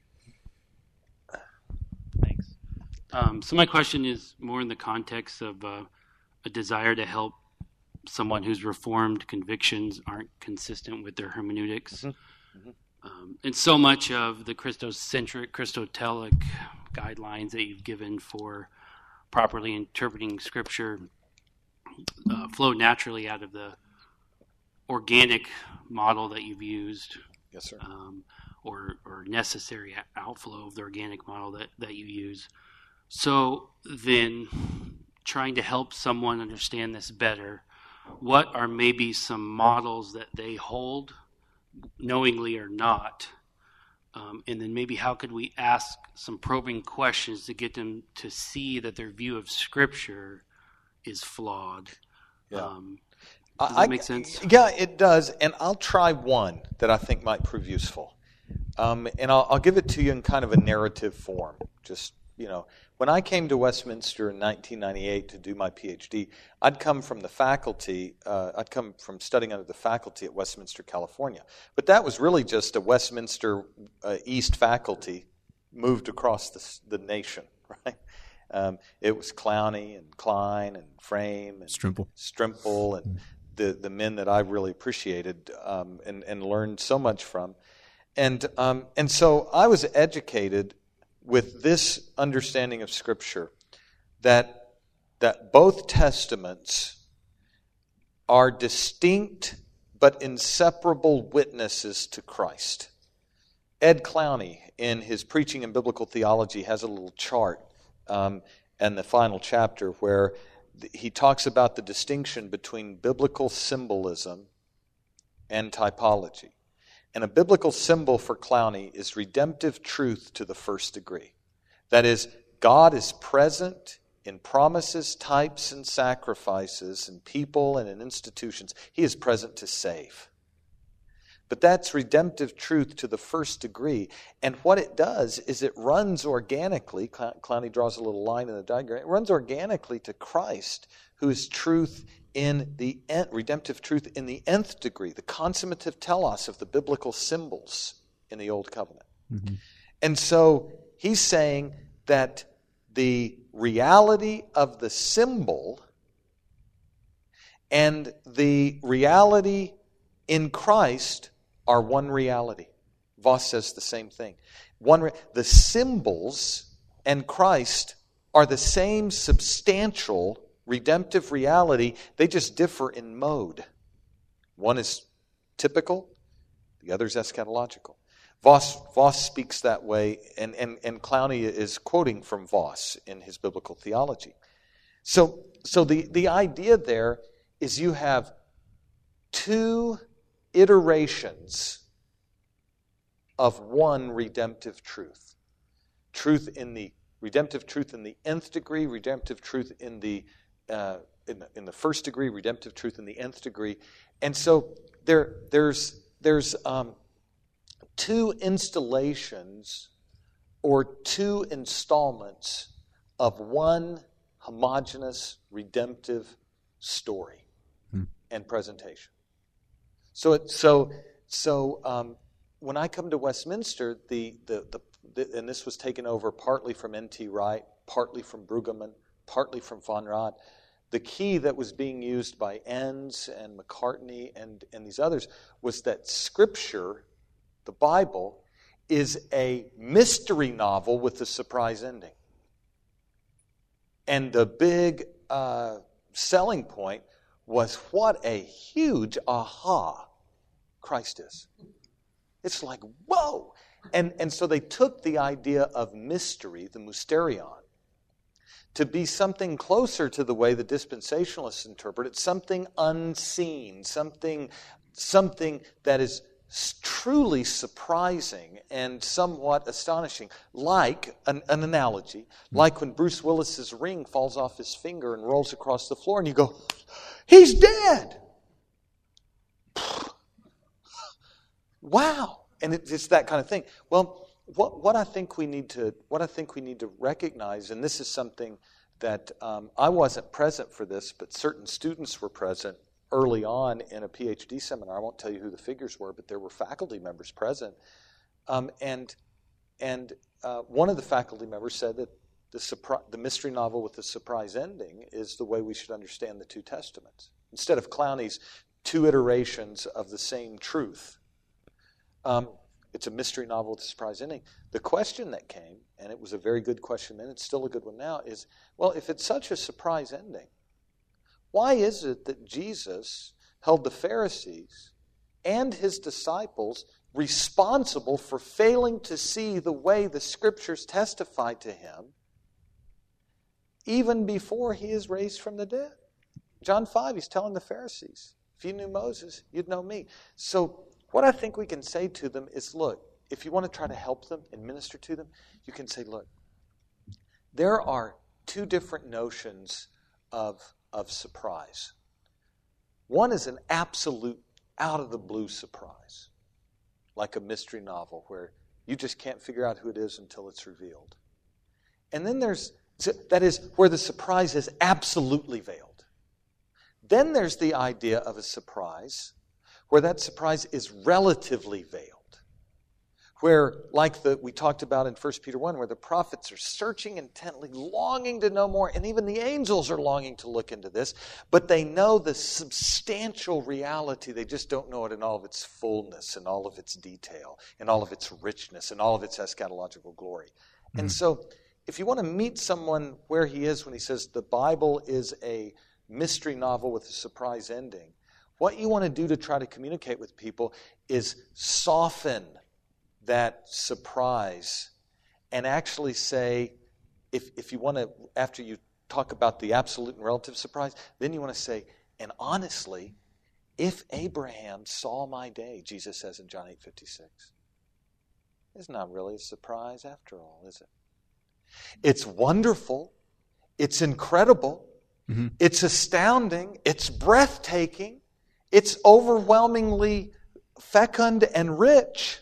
Thanks. Um, so my question is more in the context of uh, a desire to help someone whose Reformed convictions aren't consistent with their hermeneutics. Mm-hmm. Mm-hmm. Um, and so much of the Christocentric, Christotelic guidelines that you've given for properly interpreting Scripture uh, flow naturally out of the organic model that you've used. Yes, sir. Um, or, or necessary outflow of the organic model that, that you use. So then, trying to help someone understand this better, what are maybe some models that they hold, knowingly or not? Um, and then maybe how could we ask some probing questions to get them to see that their view of Scripture is flawed? Yeah. Um, does I, that make sense? Yeah, it does. And I'll try one that I think might prove useful. Um, and I'll, I'll give it to you in kind of a narrative form. Just, you know, when I came to Westminster in nineteen ninety-eight to do my PhD, I'd come from the faculty, uh, I'd come from studying under the faculty at Westminster, California. But that was really just a Westminster uh, East faculty moved across the, the nation, right? Um, it was Clowney and Klein and Frame and Strimple, Strimple and the, the men that I really appreciated um, and, and learned so much from. And um, and so I was educated with this understanding of Scripture, that, that both testaments are distinct but inseparable witnesses to Christ. Ed Clowney, in his Preaching in Biblical Theology, has a little chart um, in the final chapter where he talks about the distinction between biblical symbolism and typology. And a biblical symbol for Clowney is redemptive truth to the first degree. That is, God is present in promises, types, and sacrifices, in people and in institutions. He is present to save. But that's redemptive truth to the first degree. And what it does is it runs organically, Clowney draws a little line in the diagram, it runs organically to Christ, who is truth in the redemptive truth in the nth degree, the consummative telos of the biblical symbols in the Old Covenant. Mm-hmm. And so he's saying that the reality of the symbol and the reality in Christ are one reality. Voss says the same thing. One, re- the symbols and Christ are the same substantial redemptive reality. They just differ in mode. One is typical, the other is eschatological. Voss, Voss speaks that way, and, and, and Clowney is quoting from Voss in his biblical theology. So, so the, the idea there is you have two iterations of one redemptive truth. Truth in the redemptive truth in the nth degree, redemptive truth in the uh, in the in the first degree, redemptive truth in the nth degree, and so there there's there's um, two installations or two installments of one homogeneous redemptive story hmm. and presentation. So it, so so um, when I come to Westminster, the, the the the and this was taken over partly from N T Wright, partly from Brueggemann, partly from von Rad. The key that was being used by Enns and McCartney and, and these others was that Scripture, the Bible, is a mystery novel with a surprise ending. And the big uh, selling point was what a huge aha Christ is. It's like, whoa! And, and so they took the idea of mystery, the mysterion, to be something closer to the way the dispensationalists interpret it, something unseen, something, something that is truly surprising and somewhat astonishing. Like, an, an analogy, like when Bruce Willis's ring falls off his finger and rolls across the floor and you go, he's dead! Wow! And it, it's that kind of thing. Well, what, what I think we need to what I think we need to recognize, and this is something that um, I wasn't present for this, but certain students were present early on in a PhD seminar. I won't tell you who the figures were, but there were faculty members present, um, and and uh, one of the faculty members said that the surpri- the mystery novel with the surprise ending is the way we should understand the two testaments instead of Clowney's two iterations of the same truth. Um, it's a mystery novel with a surprise ending. The question that came, and it was a very good question then, it's still a good one now, is, well, if it's such a surprise ending, why is it that Jesus held the Pharisees and his disciples responsible for failing to see the way the Scriptures testify to him even before he is raised from the dead? John five, he's telling the Pharisees, if you knew Moses, you'd know me. So what I think we can say to them is, look, if you want to try to help them and minister to them, you can say, look, there are two different notions of, of surprise. One is an absolute out-of-the-blue surprise, like a mystery novel where you just can't figure out who it is until it's revealed. And then there's, that is, where the surprise is absolutely veiled. Then there's the idea of a surprise where that surprise is relatively veiled. Where, like the we talked about in First Peter one, where the prophets are searching intently, longing to know more, and even the angels are longing to look into this, but they know the substantial reality. They just don't know it in all of its fullness, and all of its detail, and all of its richness, and all of its eschatological glory. Mm-hmm. And so, if you want to meet someone where he is when he says the Bible is a mystery novel with a surprise ending, what you want to do to try to communicate with people is soften that surprise and actually say, if, if you want to, after you talk about the absolute and relative surprise, then you want to say, and honestly, if Abraham saw my day, Jesus says in John eight fifty-six, it's not really a surprise after all, is it? It's wonderful. It's incredible. Mm-hmm. It's astounding. It's breathtaking. It's overwhelmingly fecund and rich.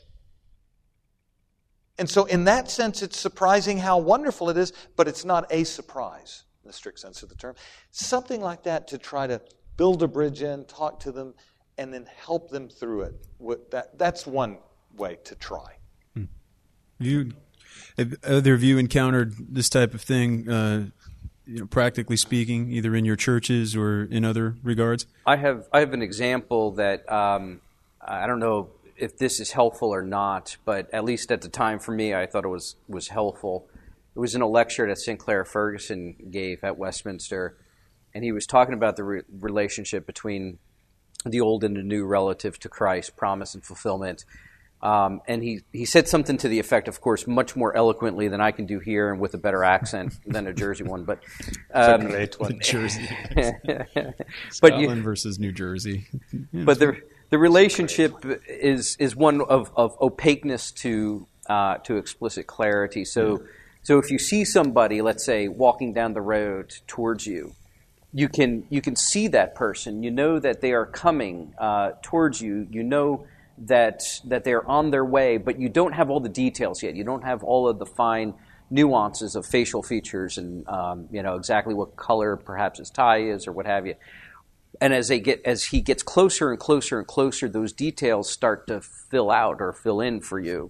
And so in that sense, it's surprising how wonderful it is, but it's not a surprise in the strict sense of the term. Something like that to try to build a bridge in, talk to them, and then help them through it. That, that's one way to try. Hmm. You, have either of you encountered this type of thing, uh, you know, practically speaking, either in your churches or in other regards? I have I have an example that um, I don't know if this is helpful or not, but at least at the time for me, I thought it was was helpful. It was in a lecture that Sinclair Ferguson gave at Westminster, and he was talking about the re- relationship between the old and the new relative to Christ, promise and fulfillment. Um, and he, he said something to the effect, of course, much more eloquently than I can do here and with a better accent than a Jersey one. But um, it's a great one. Jersey. Scotland but you, versus New Jersey. Yeah, but the the relationship is is one of, of opaqueness to uh, to explicit clarity. So yeah. so if you see somebody, let's say, walking down the road towards you, you can you can see that person. You know that they are coming uh, towards you. You know that that they're on their way, but you don't have all the details yet. You don't have all of the fine nuances of facial features and um, you know exactly what color perhaps his tie is or what have you. And as they get as he gets closer and closer and closer, those details start to fill out or fill in for you.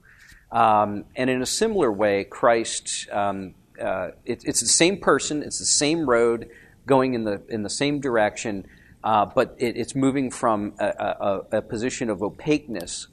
Um, and in a similar way, Christ um, uh, it, it's the same person, it's the same road going in the in the same direction. Uh, but it, it's moving from a, a, a position of opaqueness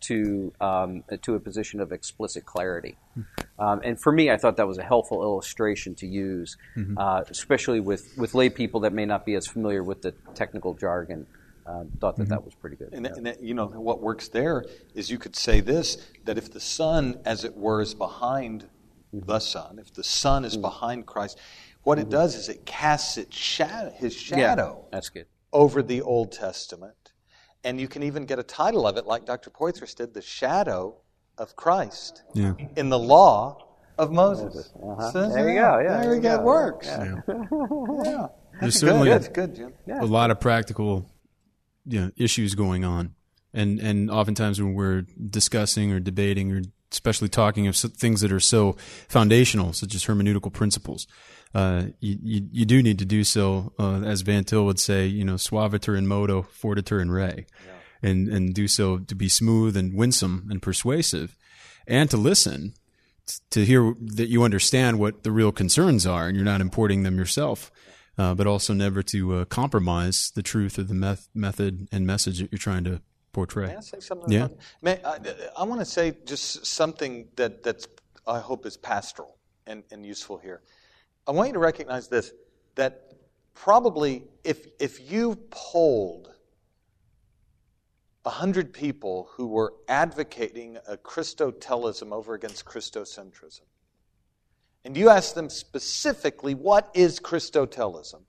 to um, to a position of explicit clarity. Um, and for me, I thought that was a helpful illustration to use, mm-hmm. uh, especially with, with lay people that may not be as familiar with the technical jargon. Uh, thought that mm-hmm. that was pretty good. And, yeah. and that, you know, what works there is you could say this, that if the Son, as it were, is behind mm-hmm. the Son, if the Son is mm-hmm. behind Christ, what mm-hmm. it does is it casts its shadow, his shadow. Yeah, that's good. Over the Old Testament. And you can even get a title of it, like Doctor Poitras did, The Shadow of Christ yeah. in the Law of Moses. Uh-huh. So, there you go. Yeah, there you go. It works. Yeah. yeah. yeah. There's certainly good. That's good, Jim. Yeah. A lot of practical you know, issues going on. And, and oftentimes when we're discussing or debating or especially talking of things that are so foundational, such as hermeneutical principles, Uh, you, you you do need to do so, uh, as Van Til would say, you know, suaviter in modo, fortiter in re, yeah. and and do so to be smooth and winsome and persuasive, and to listen, t- to hear that you understand what the real concerns are, and you're not importing them yourself, uh, but also never to uh, compromise the truth of the meth- method and message that you're trying to portray. May I say something? Yeah. About May, I, I want to say just something that that's I hope is pastoral and, and useful here. I want you to recognize this, that probably if if you polled one hundred people who were advocating a Christotelism over against Christocentrism, and you asked them specifically, what is Christotelism?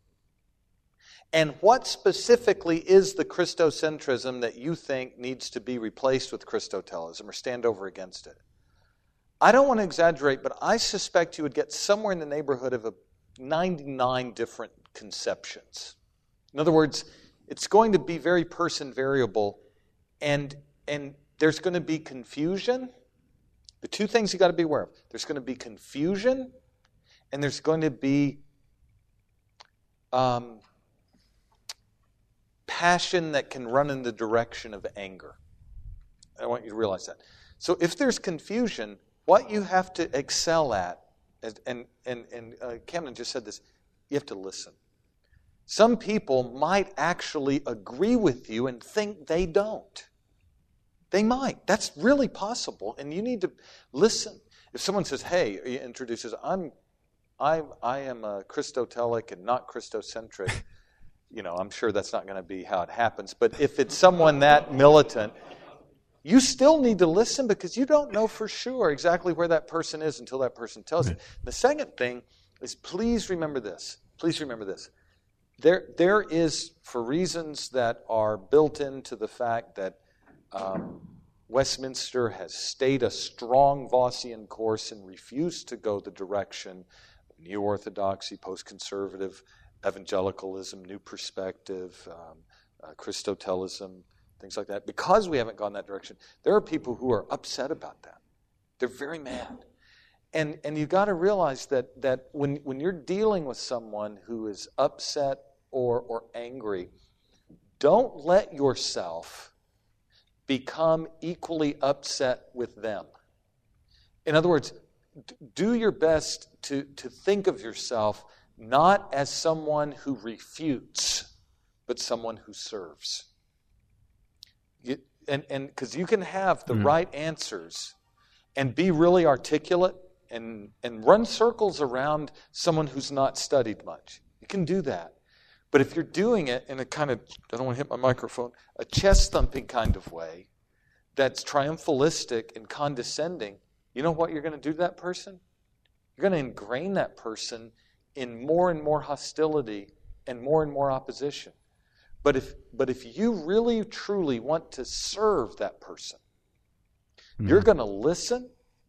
And what specifically is the Christocentrism that you think needs to be replaced with Christotelism or stand over against it? I don't want to exaggerate, but I suspect you would get somewhere in the neighborhood of a ninety-nine different conceptions. In other words, it's going to be very person variable, and, and there's going to be confusion. The two things you got to be aware of. There's going to be confusion, and there's going to be um, passion that can run in the direction of anger. I want you to realize that. So if there's confusion, what you have to excel at, and and and uh, Camden just said this, you have to listen. Some people might actually agree with you and think they don't. They might. That's really possible, and you need to listen. If someone says, hey, he introduces, I'm, I, I am a Christotelic and not Christocentric, you know, I'm sure that's not going to be how it happens. But if it's someone that militant, you still need to listen because you don't know for sure exactly where that person is until that person tells you. The second thing is please remember this. Please remember this. There, there is, for reasons that are built into the fact that um, Westminster has stayed a strong Vossian course and refused to go the direction of New Orthodoxy, post-conservative, evangelicalism, New Perspective, um, uh, Christotelism, things like that. Because we haven't gone that direction, there are people who are upset about that. They're very mad. And and you've got to realize that that when, when you're dealing with someone who is upset or or angry, don't let yourself become equally upset with them. In other words, d- do your best to, to think of yourself not as someone who refutes, but someone who serves. You, and and because you can have the mm. right answers and be really articulate and, and run circles around someone who's not studied much. You can do that. But if you're doing it in a kind of, I don't want to hit my microphone, a chest-thumping kind of way that's triumphalistic and condescending, you know what you're going to do to that person? You're going to ingrain that person in more and more hostility and more and more opposition. But if but if you really, truly want to serve that person, mm-hmm. you're going to listen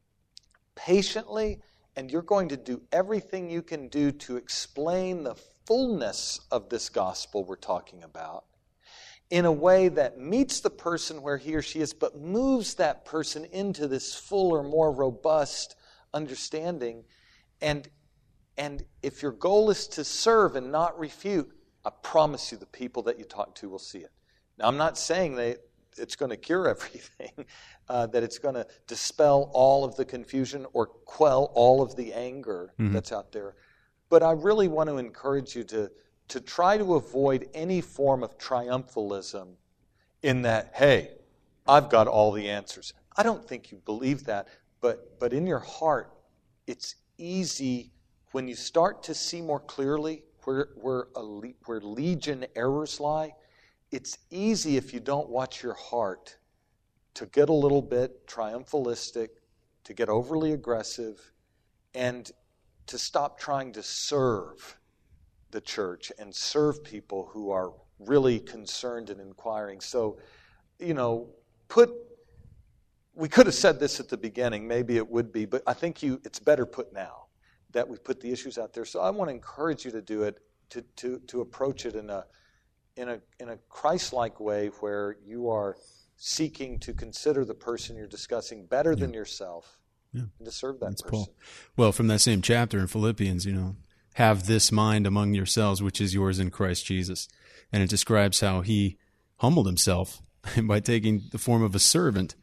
patiently, and you're going to do everything you can do to explain the fullness of this gospel we're talking about in a way that meets the person where he or she is, but moves that person into this fuller, more robust understanding. And, and if your goal is to serve and not refute, I promise you the people that you talk to will see it. Now, I'm not saying that it's going to cure everything, uh, that it's going to dispel all of the confusion or quell all of the anger mm-hmm. that's out there. But I really want to encourage you to, to try to avoid any form of triumphalism in that, hey, I've got all the answers. I don't think you believe that, but, but in your heart, it's easy when you start to see more clearly where, where, a, where legion errors lie. It's easy if you don't watch your heart to get a little bit triumphalistic, to get overly aggressive, and to stop trying to serve the church and serve people who are really concerned and inquiring. So, you know, put, we could have said this at the beginning, maybe it would be, but I think you it's better put now that we put the issues out there. So I want to encourage you to do it, to to to approach it in a in a in a Christ-like way where you are seeking to consider the person you're discussing better yeah. than yourself. Yeah. And to serve that That's person. Paul. Well, from that same chapter in Philippians, you know, have this mind among yourselves, which is yours in Christ Jesus. And it describes how he humbled himself by taking the form of a servant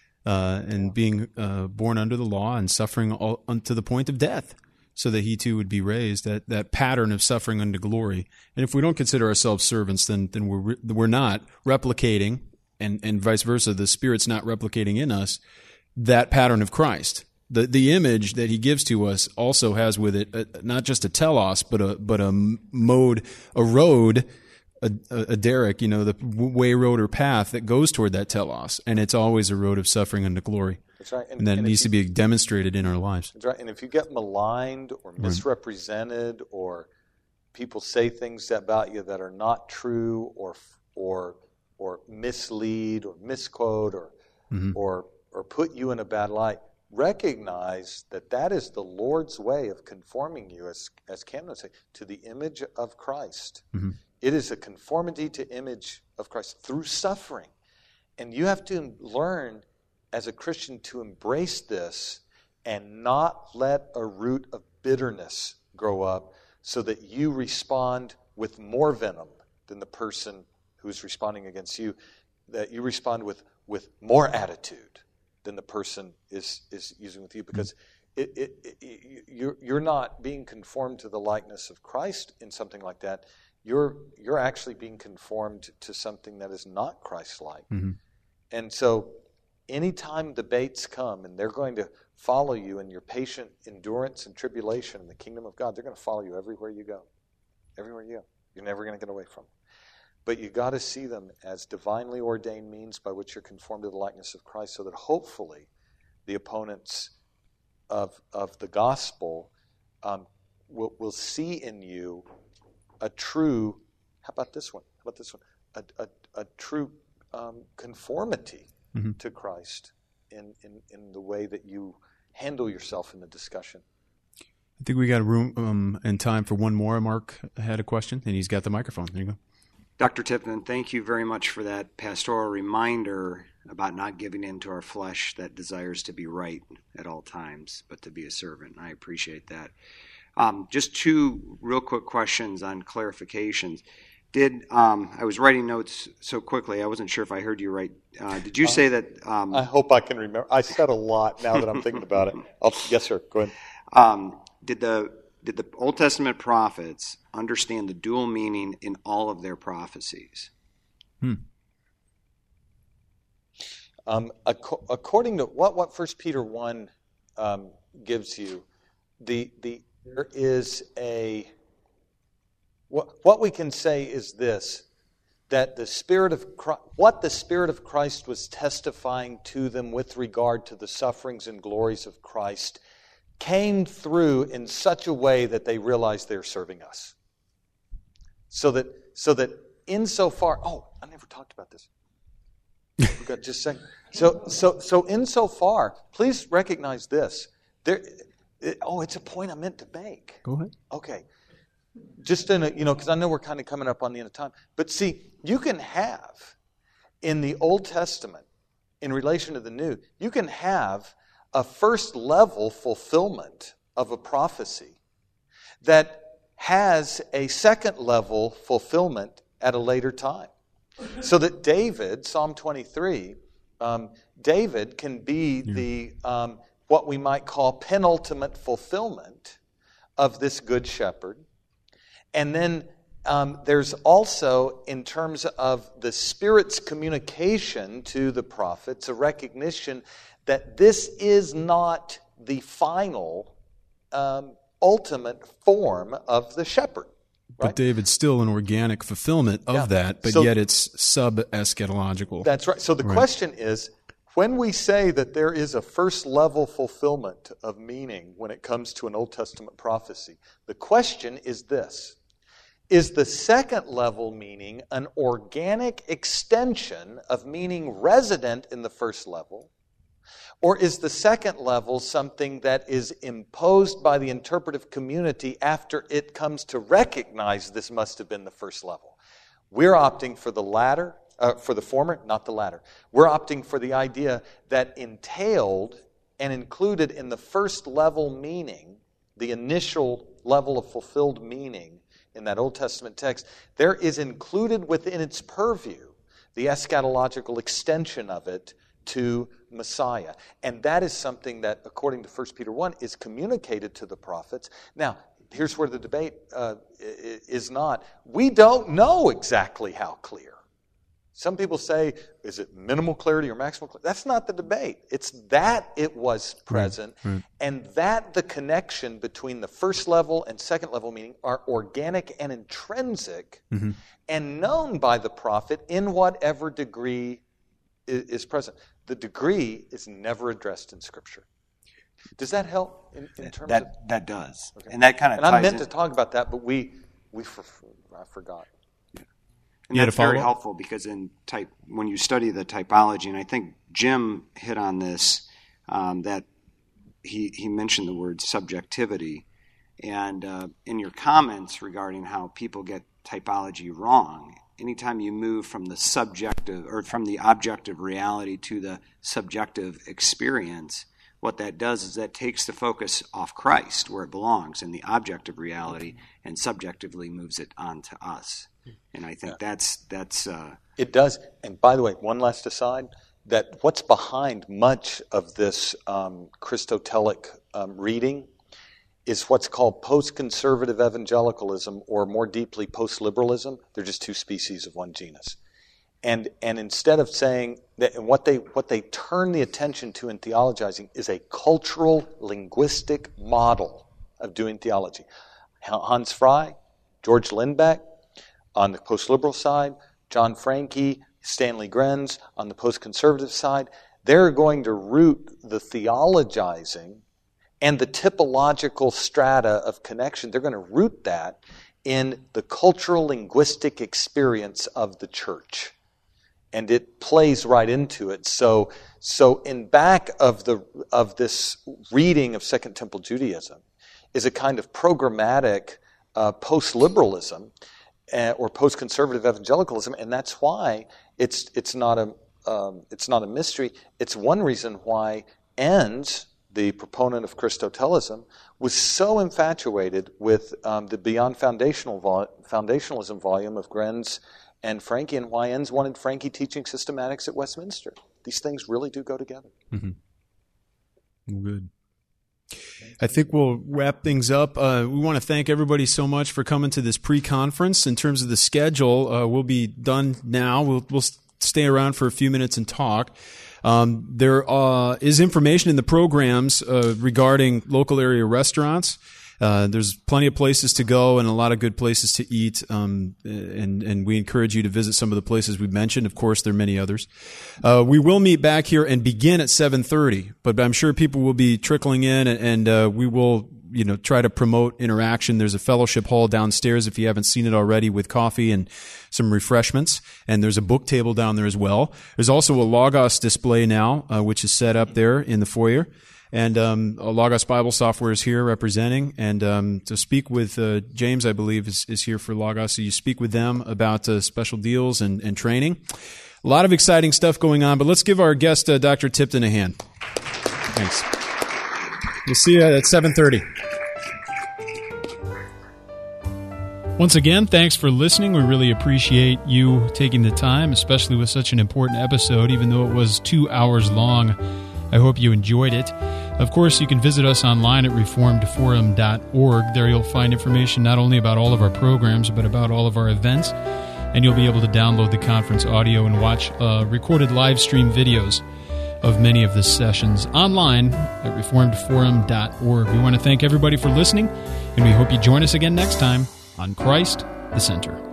uh, and being uh, born under the law and suffering all, to the point of death, so that he too would be raised. That that pattern of suffering unto glory. And if we don't consider ourselves servants, then then we're we're not replicating, and and vice versa. The Spirit's not replicating in us that pattern of Christ. The the image that he gives to us also has with it a, not just a telos, but a but a mode, a road, a, a derek, you know, the way, road, or path that goes toward that telos, and it's always a road of suffering unto glory. That's right, and, and that and needs you, to be demonstrated in our lives. That's right, and if you get maligned or misrepresented, right. or people say things about you that are not true, or or or mislead, or misquote, or mm-hmm. or or put you in a bad light, recognize that that is the Lord's way of conforming you, as as Camden would say, to the image of Christ. Mm-hmm. It is a conformity to image of Christ through suffering. And you have to learn as a Christian to embrace this and not let a root of bitterness grow up so that you respond with more venom than the person who's responding against you, that you respond with, with more attitude than the person is, is using with you, because it, it, it, you're, you're not being conformed to the likeness of Christ in something like that. You're, you're actually being conformed to something that is not Christ-like. Mm-hmm. And so anytime debates come and they're going to follow you in your patient endurance and tribulation in the kingdom of God, they're going to follow you everywhere you go. Everywhere you go. You're never going to get away from them. But you got to see them as divinely ordained means by which you're conformed to the likeness of Christ, so that hopefully the opponents of of the gospel um, will will see in you a true. How about this one? How about this one? A a, a true um, conformity mm-hmm. to Christ in, in in the way that you handle yourself in the discussion. I think we got room um, and time for one more. Mark had a question, and he's got the microphone. There you go. Doctor Tipton, thank you very much for that pastoral reminder about not giving in to our flesh that desires to be right at all times, but to be a servant. I appreciate that. Um, just two real quick questions on clarifications. Did um, I was writing notes so quickly, I wasn't sure if I heard you right. Uh, did you uh, say that... Um, I hope I can remember. I said a lot now that I'm thinking about it. I'll, yes, sir. Go ahead. Um, did the... Did the Old Testament prophets understand the dual meaning in all of their prophecies? Hmm. Um, ac- according to what what First Peter one um, gives you, the the there is a what what we can say is this, that the Spirit of Christ, what the Spirit of Christ was testifying to them with regard to the sufferings and glories of Christ came through in such a way that they realized they're serving us. So that so that insofar, oh, I never talked about this. We've got just a second. So so so insofar, please recognize this. There, it, oh, it's a point I meant to make. Go ahead. Okay. Just in a, you know, because I know we're kind of coming up on the end of time. But see, you can have in the Old Testament, in relation to the New, you can have a first level fulfillment of a prophecy that has a second level fulfillment at a later time. So that David, Psalm twenty-three, um, David can be yeah. the um, what we might call penultimate fulfillment of this good shepherd. And then um, there's also, in terms of the Spirit's communication to the prophets, a recognition that this is not the final, um, ultimate form of the shepherd. Right? But David's still an organic fulfillment of yeah. that, but so, yet it's sub-eschatological. That's right. So the right. question is, when we say that there is a first-level fulfillment of meaning when it comes to an Old Testament prophecy, the question is this. Is the second-level meaning an organic extension of meaning resident in the first level? Or is the second level something that is imposed by the interpretive community after it comes to recognize this must have been the first level? We're opting for the latter, uh, for the former, not the latter. We're opting for the idea that entailed and included in the first level meaning, the initial level of fulfilled meaning in that Old Testament text, there is included within its purview the eschatological extension of it to Messiah. And that is something that, according to First Peter one, is communicated to the prophets. Now, here's where the debate uh, is not. We don't know exactly how clear. Some people say, is it minimal clarity or maximal clarity? That's not the debate. It's that it was present, right, right. and that the connection between the first level and second level meaning are organic and intrinsic, mm-hmm. and known by the prophet in whatever degree is present. The degree is never addressed in Scripture. Does that help in, in terms that, of... That does. Okay. And that kind of And I meant in... to talk about that, but we we for, I forgot. Yeah. And that's very helpful because in type when you study the typology, and I think Jim hit on this, um, that he, he mentioned the word subjectivity. And uh, in your comments regarding how people get typology wrong, anytime you move from the subjective or from the objective reality to the subjective experience, what that does is that takes the focus off Christ where it belongs in the objective reality and subjectively moves it on to us. And I think yeah. that's that's uh, it does. And by the way, one last aside, that what's behind much of this um, Christotelic um, reading is what's called post-conservative evangelicalism, or more deeply, post-liberalism. They're just two species of one genus. And, and instead of saying that, and what they, what they turn the attention to in theologizing is a cultural linguistic model of doing theology. Hans Frey, George Lindbeck on the post-liberal side, John Franke, Stanley Grenz on the post-conservative side, they're going to root the theologizing and the typological strata of connection, they're going to root that in the cultural linguistic experience of the church. And it plays right into it. So, so in back of the of this reading of Second Temple Judaism is a kind of programmatic uh, post-liberalism uh, or post-conservative evangelicalism, and that's why it's it's not a um, it's not a mystery. It's one reason why Enns, the proponent of Christotelism, was so infatuated with um, the Beyond Foundational vol- Foundationalism volume of Grenz and Franke, and why Enns wanted Franke teaching systematics at Westminster. These things really do go together. Mm-hmm. Good. I think we'll wrap things up. Uh, we want to thank everybody so much for coming to this pre-conference. In terms of the schedule, uh, we'll be done now. We'll, we'll stay around for a few minutes and talk. Um, there uh, is information in the programs uh, regarding local area restaurants. Uh, there's plenty of places to go and a lot of good places to eat, um, and, and we encourage you to visit some of the places we mentioned. Of course, there are many others. Uh, we will meet back here and begin at seven thirty, but I'm sure people will be trickling in, and, and uh, we will, you know, try to promote interaction. There's a fellowship hall downstairs if you haven't seen it already, with coffee and some refreshments, and there's a book table down there as well. There's also a Logos display now, uh, which is set up there in the foyer. And um, Logos Bible Software is here representing, and um, to speak with uh, James, I believe, is, is here for Logos. So you speak with them about uh, special deals and, and training. A lot of exciting stuff going on, but let's give our guest, uh, Doctor Tipton, a hand. Thanks. We'll see you at seven thirty. Once again, thanks for listening. We really appreciate you taking the time, especially with such an important episode, even though it was two hours long. I hope you enjoyed it. Of course, you can visit us online at reformed forum dot org. There you'll find information not only about all of our programs, but about all of our events. And you'll be able to download the conference audio and watch uh, recorded live stream videos of many of the sessions online at reformed forum dot org. We want to thank everybody for listening, and we hope you join us again next time on Christ the Center.